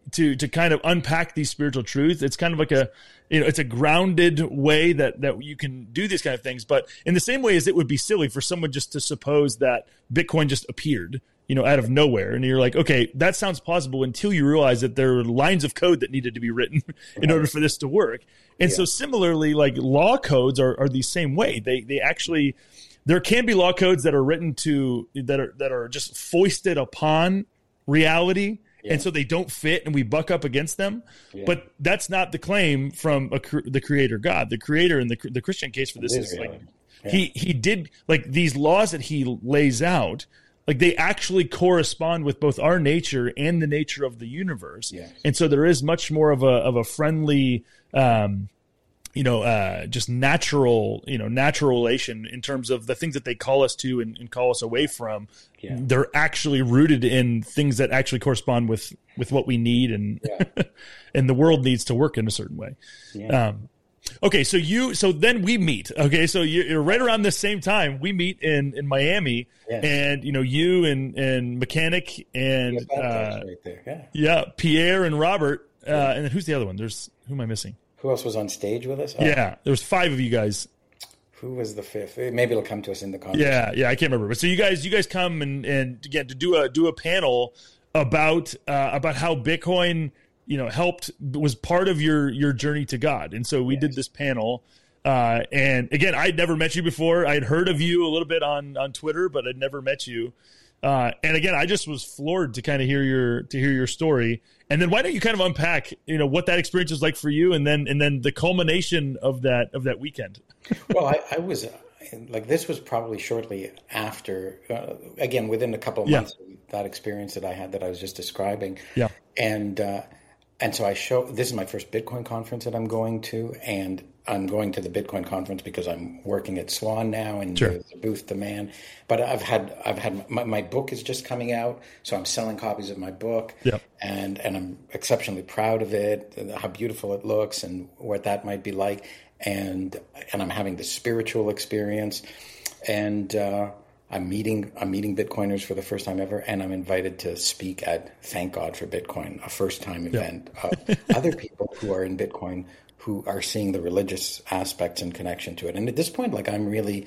to to kind of unpack these spiritual truths. It's kind of like a, you know, it's a grounded way that that you can do these kind of things. But in the same way as it would be silly for someone just to suppose that Bitcoin just appeared, you know, out of nowhere, and you're like, okay, that sounds plausible until you realize that there are lines of code that needed to be written in order for this to work. And yeah. so similarly, like law codes are are the same way. They they actually, there can be law codes that are written to that are that are just foisted upon reality. Yeah. And so they don't fit and we buck up against them. Yeah. But that's not the claim from a, the creator God. The creator in the, the Christian case for this is like, yeah. he, he did like these laws that he lays out, like they actually correspond with both our nature and the nature of the universe. Yeah. And so there is much more of a, of a friendly, um, you know, uh, just natural, you know, natural relation in terms of the things that they call us to and, and call us away from. Yeah. They're actually rooted in things that actually correspond with, with what we need and, yeah. and the world needs to work in a certain way. Yeah. Um, okay. So you, so then we meet, okay. So you're right around the same time we meet in, in Miami yeah. and, you know, you and, and Mechanic and, uh, right there. yeah. yeah, Pierre and Robert. Uh, yeah. And then who's the other one? There's, who am I missing? Who else was on stage with us? Oh. Yeah, there was five of you guys. Who was the fifth? Maybe it'll come to us in the conversation. Yeah, yeah, I can't remember. But so you guys, you guys come and and again to do a do a panel about uh, about how Bitcoin, you know, helped was part of your your journey to God. And so we yes. did this panel. Uh, and again, I'd never met you before. I'd heard of you a little bit on on Twitter, but I'd never met you. Uh, and again, I just was floored to kind of hear your to hear your story. And then why don't you kind of unpack, you know, what that experience was like for you, and then and then the culmination of that of that weekend. Well, I, I was like, this was probably shortly after, uh, again, within a couple of months yeah. of that experience that I had that I was just describing. Yeah. And uh, and so I show this is my first Bitcoin conference that I'm going to, and I'm going to the Bitcoin conference because I'm working at Swan now and sure. there's a booth demand. But I've had I've had my, my book is just coming out, so I'm selling copies of my book, yep. and and I'm exceptionally proud of it, how beautiful it looks, and what that might be like, and and I'm having this spiritual experience, and uh, I'm meeting I'm meeting Bitcoiners for the first time ever, and I'm invited to speak at Thank God for Bitcoin, a first time event yep. of other people who are in Bitcoin, who are seeing the religious aspects and connection to it. And at this point, like I'm really,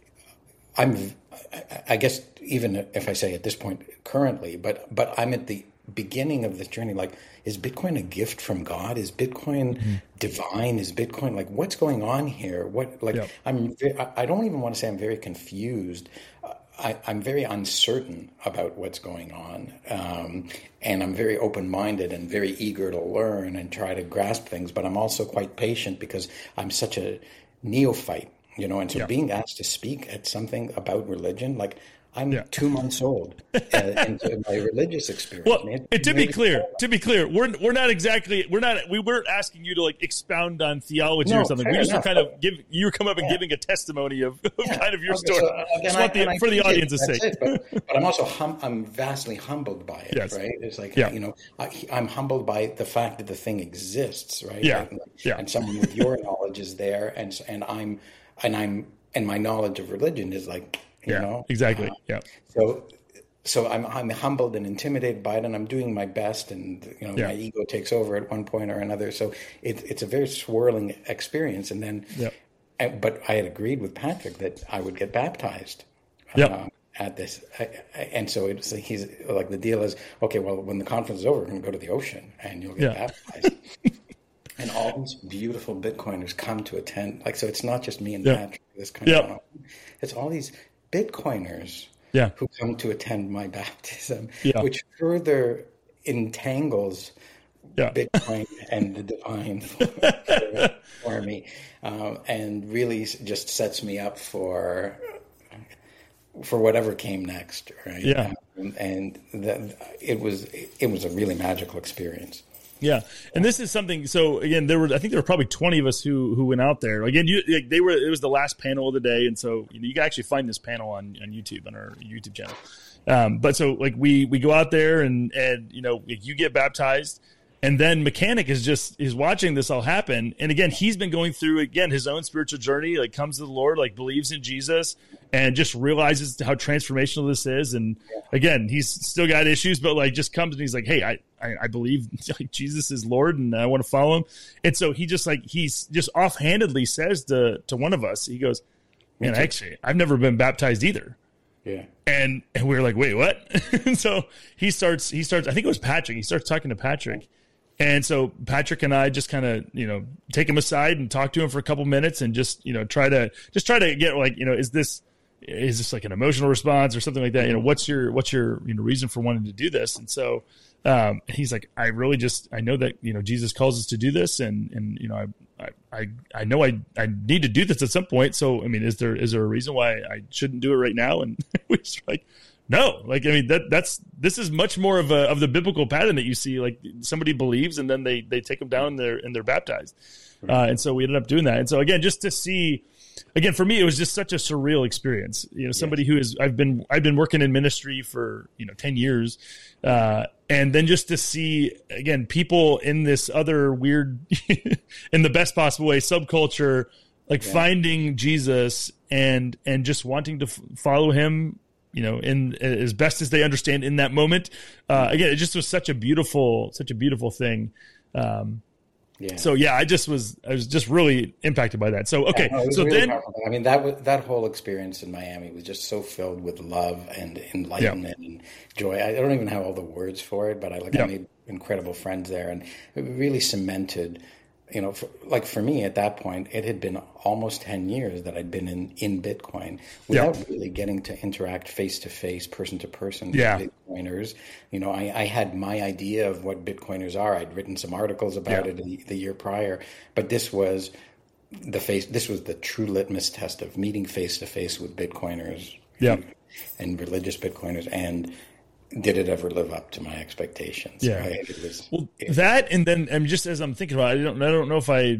I'm, I guess even if I say at this point currently, but but I'm at the beginning of this journey. Like, is Bitcoin a gift from God? Is Bitcoin mm-hmm. divine? Is Bitcoin like what's going on here? What like yeah. I'm, I don't even want to say I'm very confused. I, I'm very uncertain about what's going on, um, and I'm very open-minded and very eager to learn and try to grasp things. But I'm also quite patient because I'm such a neophyte, you know. And so, yeah. being asked to speak at something about religion, like I'm yeah. two months old uh, into my religious experience. Well, man, and to be clear, to be clear, we're we're not exactly we're not we weren't asking you to like expound on theology no, or something. We just enough. were kind of give you were coming up and yeah. giving a testimony of, of yeah. kind of your okay, story. So, uh, just want I, the, for the audience's sake. It, but, but I'm also hum, I'm vastly humbled by it. Yes. Right? It's like yeah. you know I, I'm humbled by the fact that the thing exists. Right? Yeah. And, yeah. and someone with your knowledge is there, and and I'm and I'm and my knowledge of religion is like. You yeah, know? exactly. Uh, yeah. So, so I'm I'm humbled and intimidated by it, and I'm doing my best, and you know yeah. my ego takes over at one point or another. So it, it's a very swirling experience. And then, yeah. I, but I had agreed with Patrick that I would get baptized. Yeah. Uh, at this, I, I, and so it's he's like the deal is okay. Well, when the conference is over, we're going to go to the ocean, and you'll get yeah. baptized. And all these beautiful Bitcoiners come to attend. Like, so it's not just me and yeah. Patrick. This kind yeah. of it's all these Bitcoiners yeah. who come to attend my baptism, yeah. which further entangles yeah. Bitcoin and the divine for, for, for me, um, and really just sets me up for for whatever came next. Right? Yeah, um, and that, it was it was a really magical experience. Yeah, and this is something. So again, there were I think there were probably twenty of us who who went out there. Again, you, like, they were it was the last panel of the day, and so you know, you can actually find this panel on, on YouTube on our YouTube channel. Um, but so like we we go out there and and you know you get baptized, And then Mechanic is just is watching this all happen. And again, he's been going through again his own spiritual journey, like comes to the Lord, like believes in Jesus, and just realizes how transformational this is. And again, he's still got issues, but like just comes and he's like, hey, I I, I believe like, Jesus is Lord, and I want to follow him. And so he just like he's just offhandedly says to to one of us, he goes, man, actually, I've never been baptized either. Yeah. And and we were like, wait, what? And so he starts, he starts, I think it was Patrick. He starts talking to Patrick. And so Patrick and I just kind of, you know, take him aside and talk to him for a couple minutes and just, you know, try to, just try to get like, you know, is this, is this like an emotional response or something like that? You know, what's your, what's your, you know, reason for wanting to do this? And so um, he's like, I really just, I know that, you know, Jesus calls us to do this. And, and, you know, I, I, I know I, I need to do this at some point. So, I mean, is there, is there a reason why I shouldn't do it right now? And we're just like, no, like, I mean, that that's, this is much more of a, of the biblical pattern that you see, like somebody believes and then they, they take them down and they're, and they're baptized. Uh, and so we ended up doing that. And so again, just to see, again, for me, it was just such a surreal experience. You know, somebody yes. who is, I've been, I've been working in ministry for, you know, ten years. Uh, and then just to see, again, people in this other weird, in the best possible way, subculture, like yeah. finding Jesus and, and just wanting to f- follow him, you know, in as best as they understand in that moment. Uh, again, it just was such a beautiful, such a beautiful thing. Um, Yeah. So yeah, I just was I was just really impacted by that. So okay, yeah, no, so really then powerful. I mean that was, that whole experience in Miami was just so filled with love and enlightenment yeah. and joy. I don't even have all the words for it, but I like yeah. I made incredible friends there, and it really cemented. You know, for, like for me at that point, it had been almost ten years that I'd been in, in Bitcoin without yeah. really getting to interact face to face, person to person with yeah. Bitcoiners. You know, I, I had my idea of what Bitcoiners are. I'd written some articles about yeah. it the, the year prior, but this was the face. This was the true litmus test of meeting face to face with Bitcoiners yeah. and, and religious Bitcoiners. And did it ever live up to my expectations? Yeah. Right? It was, well, it, that, and then I'm just, as I'm thinking about it, I don't, I don't know if I,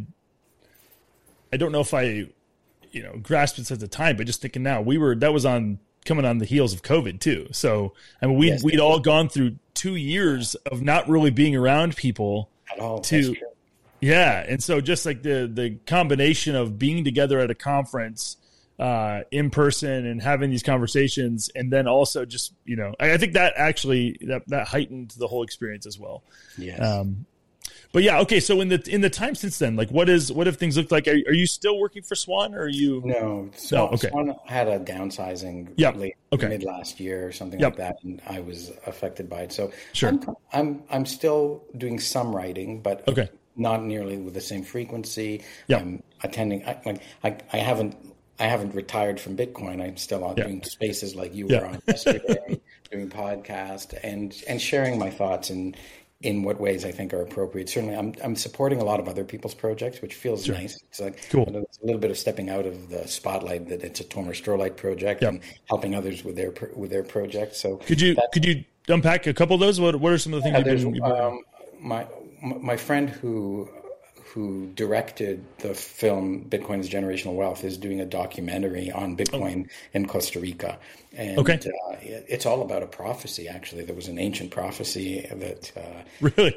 I don't know if I, you know, grasped it at the time, but just thinking now, we were, that was on, coming on the heels of COVID too. So, I mean, we, yes, we'd all gone through two years of not really being around people at all. To, yeah. And so just like the, the combination of being together at a conference, uh, in person and having these conversations. And then also just, you know, I, I think that actually, that, that heightened the whole experience as well. Yes. Um, but yeah, okay. So in the, in the time since then, like what is, what have things looked like? Are, are you still working for Swan or are you? No, Swan, no, okay. Swan had a downsizing yep. late, okay. mid last year or something yep. like that. And I was affected by it. So sure. I'm, I'm, I'm still doing some writing, but okay. not nearly with the same frequency. Yep. I'm attending, I, like, I, I haven't, I haven't retired from Bitcoin. I'm still on yeah. doing spaces like you yeah. were on yesterday, doing podcast and and sharing my thoughts and in what ways I think are appropriate. Certainly, I'm I'm supporting a lot of other people's projects, which feels sure. nice. It's like cool. it's a little bit of stepping out of the spotlight that it's a Tomer Strolight project yep. and helping others with their with their projects. So could you could you unpack a couple of those? What what are some of the things yeah, you've been? Um, my my friend who. who directed the film Bitcoin is Generational Wealth is doing a documentary on Bitcoin oh. in Costa Rica. And okay. uh, it, it's all about a prophecy, actually. There was an ancient prophecy that uh, really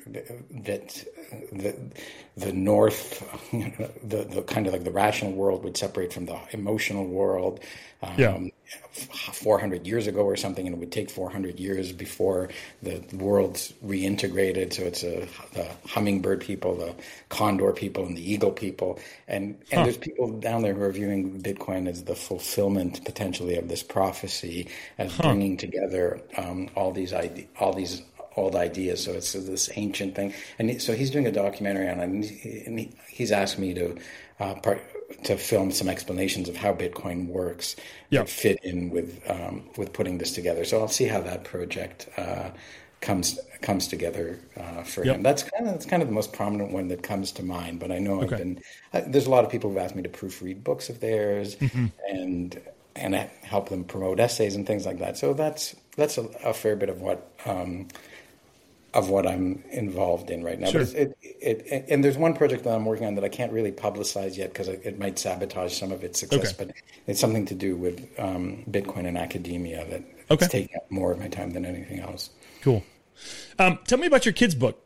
that the the North, the, the kind of like the rational world would separate from the emotional world. Um, yeah. four hundred years ago or something, and it would take four hundred years before the world's reintegrated. So it's a, the hummingbird people, the condor people, and the eagle people. And, and huh. there's people down there who are viewing Bitcoin as the fulfillment potentially of this prophecy, as huh. bringing together um, all these ide- all these old ideas. So it's this ancient thing. And he, so he's doing a documentary on it, and, he, and he, he's asked me to uh, part, to film some explanations of how Bitcoin works yep. that fit in with um, with putting this together. So I'll see how that project uh, comes comes together uh, for yep. him. That's kind of that's kind of the most prominent one that comes to mind. But I know okay. I've been uh, there's a lot of people who've asked me to proofread books of theirs mm-hmm. and and help them promote essays and things like that. So that's that's a, a fair bit of what. Um, of what I'm involved in right now. Sure. But it, it, it, and there's one project that I'm working on that I can't really publicize yet because it, it might sabotage some of its success, okay. but it's something to do with um, Bitcoin and academia that okay. it's taking up more of my time than anything else. Cool. Um, tell me about your kids' book.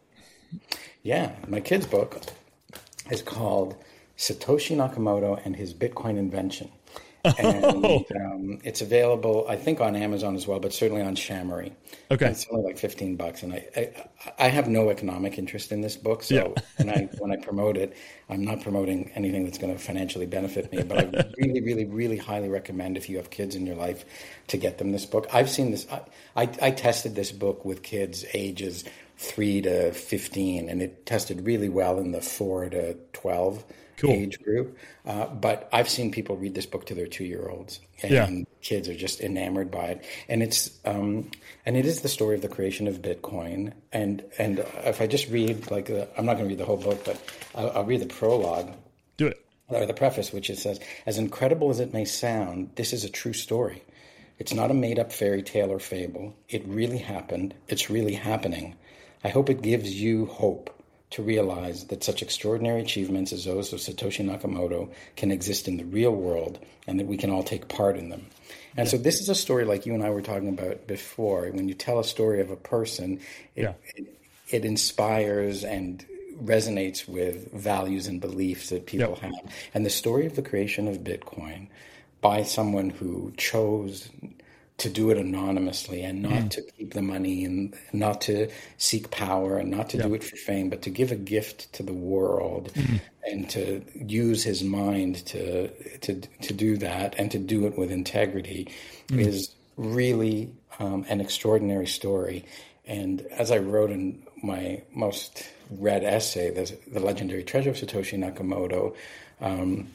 Yeah, my kids' book is called Satoshi Nakamoto and His Bitcoin Invention. And um, it's available, I think, on Amazon as well, but certainly on Shamory. Okay. And it's only like fifteen bucks. And I, I, I have no economic interest in this book. So yeah. when I when I promote it, I'm not promoting anything that's going to financially benefit me. But I really, really, really highly recommend, if you have kids in your life, to get them this book. I've seen this. I, I, I tested this book with kids ages three to fifteen, and it tested really well in the four to twelve cool. age group. Uh, but I've seen people read this book to their two-year-olds, and yeah. kids are just enamored by it. And it's um, and it is the story of the creation of Bitcoin. And and if I just read, like, the, I'm not going to read the whole book, but I'll, I'll read the prologue. Do it. Or the preface, which it says, "As incredible as it may sound, this is a true story. It's not a made-up fairy tale or fable. It really happened. It's really happening. I hope it gives you hope to realize that such extraordinary achievements as those of Satoshi Nakamoto can exist in the real world, and that we can all take part in them." And yeah. so this is a story like you and I were talking about before. When you tell a story of a person, it, yeah. it, it inspires and resonates with values and beliefs that people yeah. have. And the story of the creation of Bitcoin by someone who chose to do it anonymously and not mm. to keep the money and not to seek power and not to yeah. do it for fame, but to give a gift to the world mm. and to use his mind to to to do that and to do it with integrity mm. is really um, an extraordinary story. And as I wrote in my most read essay, The, the Legendary Treasure of Satoshi Nakamoto, um,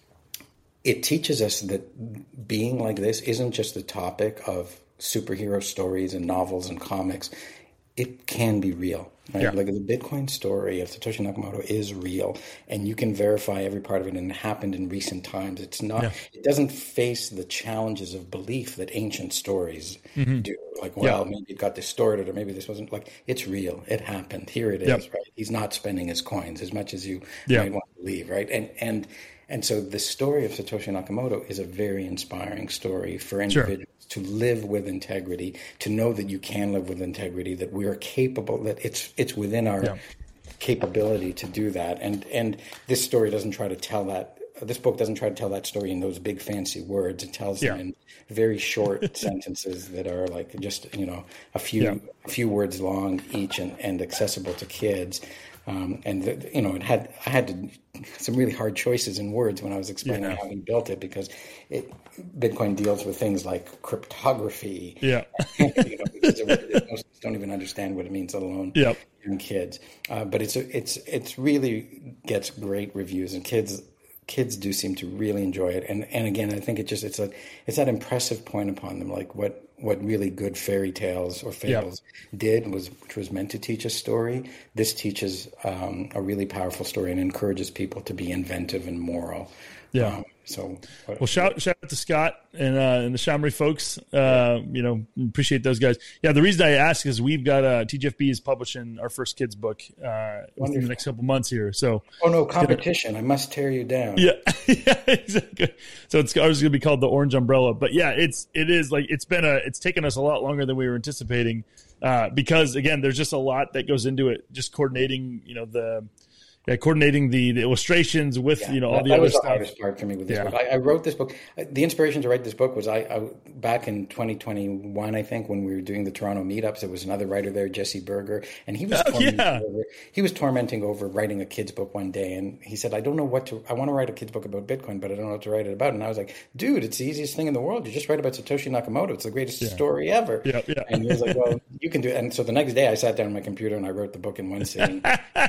it teaches us that being like this isn't just the topic of superhero stories and novels and comics. It can be real. Right? Yeah. Like the Bitcoin story of Satoshi Nakamoto is real, and you can verify every part of it, and it happened in recent times. It's not. Yeah. It doesn't face the challenges of belief that ancient stories mm-hmm. do. Like, well, yeah. maybe it got distorted, or maybe this wasn't. Like, it's real. It happened. Here it is. Yep. Right. He's not spending his coins as much as you yeah. might want to believe. Right. And and. And so the story of Satoshi Nakamoto is a very inspiring story for individuals sure. to live with integrity, to know that you can live with integrity, that we are capable, that it's it's within our yeah. capability to do that. And and this story doesn't try to tell that, this book doesn't try to tell that story in those big fancy words. It tells yeah. them in very short sentences that are like just, you know, a few yeah. a few words long each and, and accessible to kids. Um, and, the, you know, it had I had to, some really hard choices in words when I was explaining yeah. how he built it, because it, Bitcoin deals with things like cryptography. Yeah. you know, because it, most don't even understand what it means, let alone yep. young kids. Uh, but it's it's it's really gets great reviews, and kids kids do seem to really enjoy it. And and again, I think it just it's a it's that impressive point upon them, like what. What really good fairy tales or fables yep. did was, which was meant to teach a story. This teaches um, a really powerful story and encourages people to be inventive and moral. Yeah. Um, so, well, shout shout out to Scott and uh, and the Shamory folks. Uh, yeah. You know, appreciate those guys. Yeah, the reason I ask is we've got uh, T G F B is publishing our first kids book uh, within the next couple months here. So, oh no, competition! Gonna, I must tear you down. Yeah, yeah, exactly. So it's ours is going to be called the Orange Umbrella. But yeah, it's it is like it's been a it's taken us a lot longer than we were anticipating uh, because again, there's just a lot that goes into it. Just coordinating, you know, the. Yeah, coordinating the, the illustrations with, yeah, you know, all the that other was stuff. The hardest part for me with this yeah. book. I, I wrote this book. The inspiration to write this book was I, I back in twenty twenty-one, I think, when we were doing the Toronto meetups. There was another writer there, Jesse Berger, and he was oh, tormenting yeah. over, he was tormenting over writing a kids book one day, and he said, "I don't know what to. I want to write a kids book about Bitcoin, but I don't know what to write it about." And I was like, "Dude, it's the easiest thing in the world. You just write about Satoshi Nakamoto. It's the greatest yeah. story ever." Yeah, yeah. And he was like, "Well, you can do it." And so the next day, I sat down on my computer and I wrote the book in one sitting.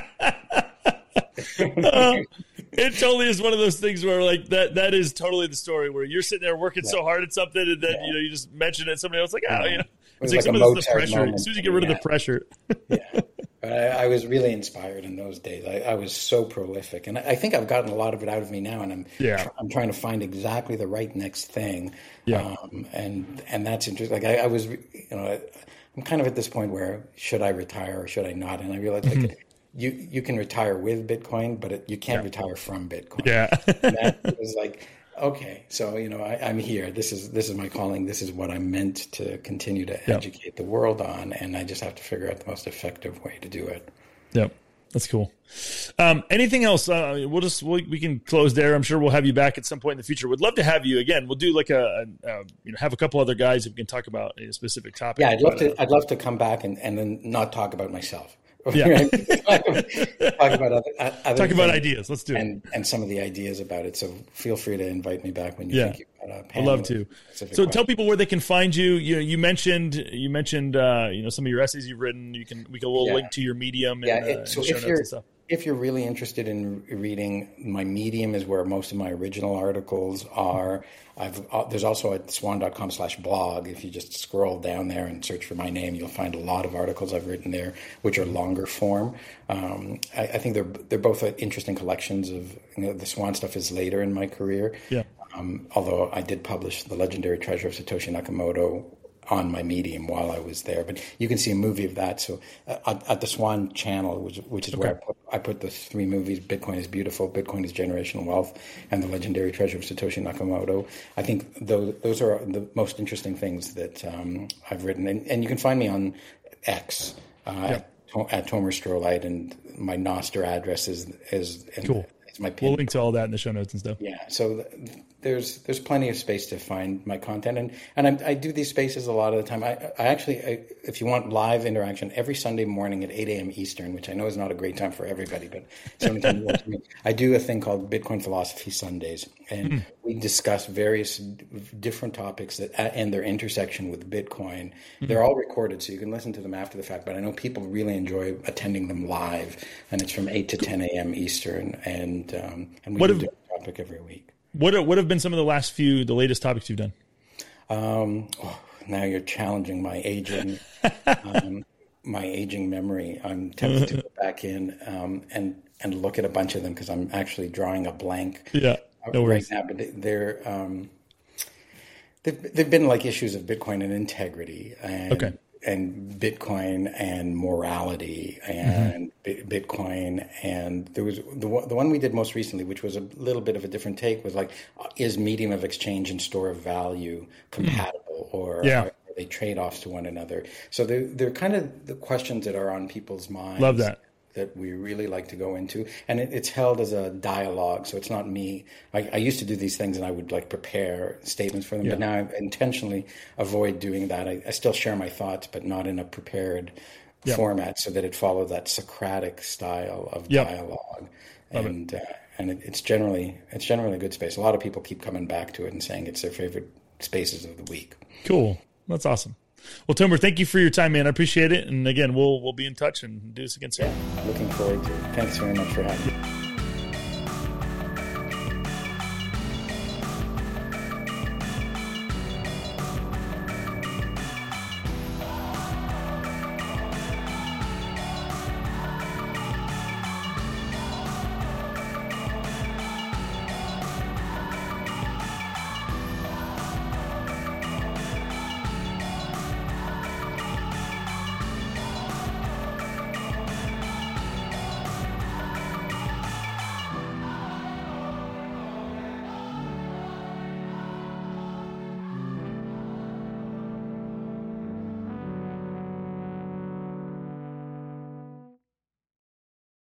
uh, it totally is one of those things where like that that is totally the story where you're sitting there working yeah. so hard at something and then yeah. you know you just mention it, somebody else like oh you know it's, it's like, like some of the pressure moment. As soon as you get rid yeah. of the pressure. yeah but I, I was really inspired in those days. I, I was so prolific, and I, I think I've gotten a lot of it out of me now, and I'm yeah. tr- I'm trying to find exactly the right next thing. Yeah um, and and that's interesting. Like I, I was you know I'm kind of at this point where should I retire or should I not, and I realized like mm-hmm. You you can retire with Bitcoin, but it, you can't yeah. retire from Bitcoin. Yeah, and that was like, okay, so you know I, I'm here. This is this is my calling. This is what I'm meant to continue to educate yeah. the world on, and I just have to figure out the most effective way to do it. Yep. That's cool. Um, anything else? Uh, we'll just we'll, we can close there. I'm sure we'll have you back at some point in the future. Would love to have you again. We'll do like a, a, a you know have a couple other guys who can talk about a specific topic. Yeah, I'd love but, to. uh, I'd love to come back and, and then not talk about myself. Yeah. talk about other, other talk about ideas. Let's do it. And and some of the ideas about it. So feel free to invite me back when you Yeah. think you've got a I'd panel. love to. So question. tell people where they can find you. You know, you mentioned you mentioned uh, you know some of your essays you've written. You can we can we'll Yeah. link to your Medium. Yeah. And, uh, It, so and show if notes you're and stuff. if you're really interested in reading, my Medium is where most of my original articles are. I've, uh, there's also a swan.com slash blog. If you just scroll down there and search for my name, you'll find a lot of articles I've written there, which are longer form. Um, I, I think they're they're both interesting collections of, you know, the Swan stuff is later in my career. Yeah. Um, although I did publish The Legendary Treasure of Satoshi Nakamoto on my Medium while I was there, but you can see a movie of that. So uh, at, at the Swan channel, which, which is okay. where I put, I put the three movies: Bitcoin is Beautiful, Bitcoin is Generational Wealth, and The Legendary Treasure of Satoshi Nakamoto. I think those those are the most interesting things that um, I've written, and, and you can find me on X uh, yeah. at, at Tomer Strolite, and my Nostr address is is cool. is my pin. We'll link to all that in the show notes and stuff. Yeah, so there's there's plenty of space to find my content, and and I, I do these spaces a lot of the time. I, I actually, I, if you want live interaction, every Sunday morning at eight a.m. Eastern, which I know is not a great time for everybody, but sometimes works for me. I do a thing called Bitcoin Philosophy Sundays, and mm. we discuss various different topics that and their intersection with Bitcoin. Mm. They're all recorded, so you can listen to them after the fact. But I know people really enjoy attending them live, and it's from eight to ten a.m. Eastern, and um, and we what do have, a different topic every week. What are, what have been some of the last few, the latest topics you've done? Um, oh, now you're challenging my aging, um, my aging memory. I'm tempted to go back in um, and and look at a bunch of them because I'm actually drawing a blank. Yeah, no right worries. now. But they're um, they've they've been like issues of Bitcoin and integrity, and okay. and Bitcoin and morality, and mm-hmm. Bitcoin, and there was the the one we did most recently, which was a little bit of a different take, was like, is medium of exchange and store of value compatible, mm. or yeah. are, are they trade-offs to one another? So they're they're kind of the questions that are on people's minds. Love that. That we really like to go into, and it, it's held as a dialogue. So it's not me. I, I used to do these things, and I would like prepare statements for them. Yeah. But now I intentionally avoid doing that. I, I still share my thoughts, but not in a prepared yeah. format, so that it follows that Socratic style of yeah. dialogue. Love and it. Uh, and it, it's generally it's generally a good space. A lot of people keep coming back to it and saying it's their favorite spaces of the week. Cool. That's awesome. Well, Tomer, thank you for your time, man. I appreciate it. And again, we'll we'll be in touch and do this again soon. Yeah, looking forward to it. Thanks very much for having me.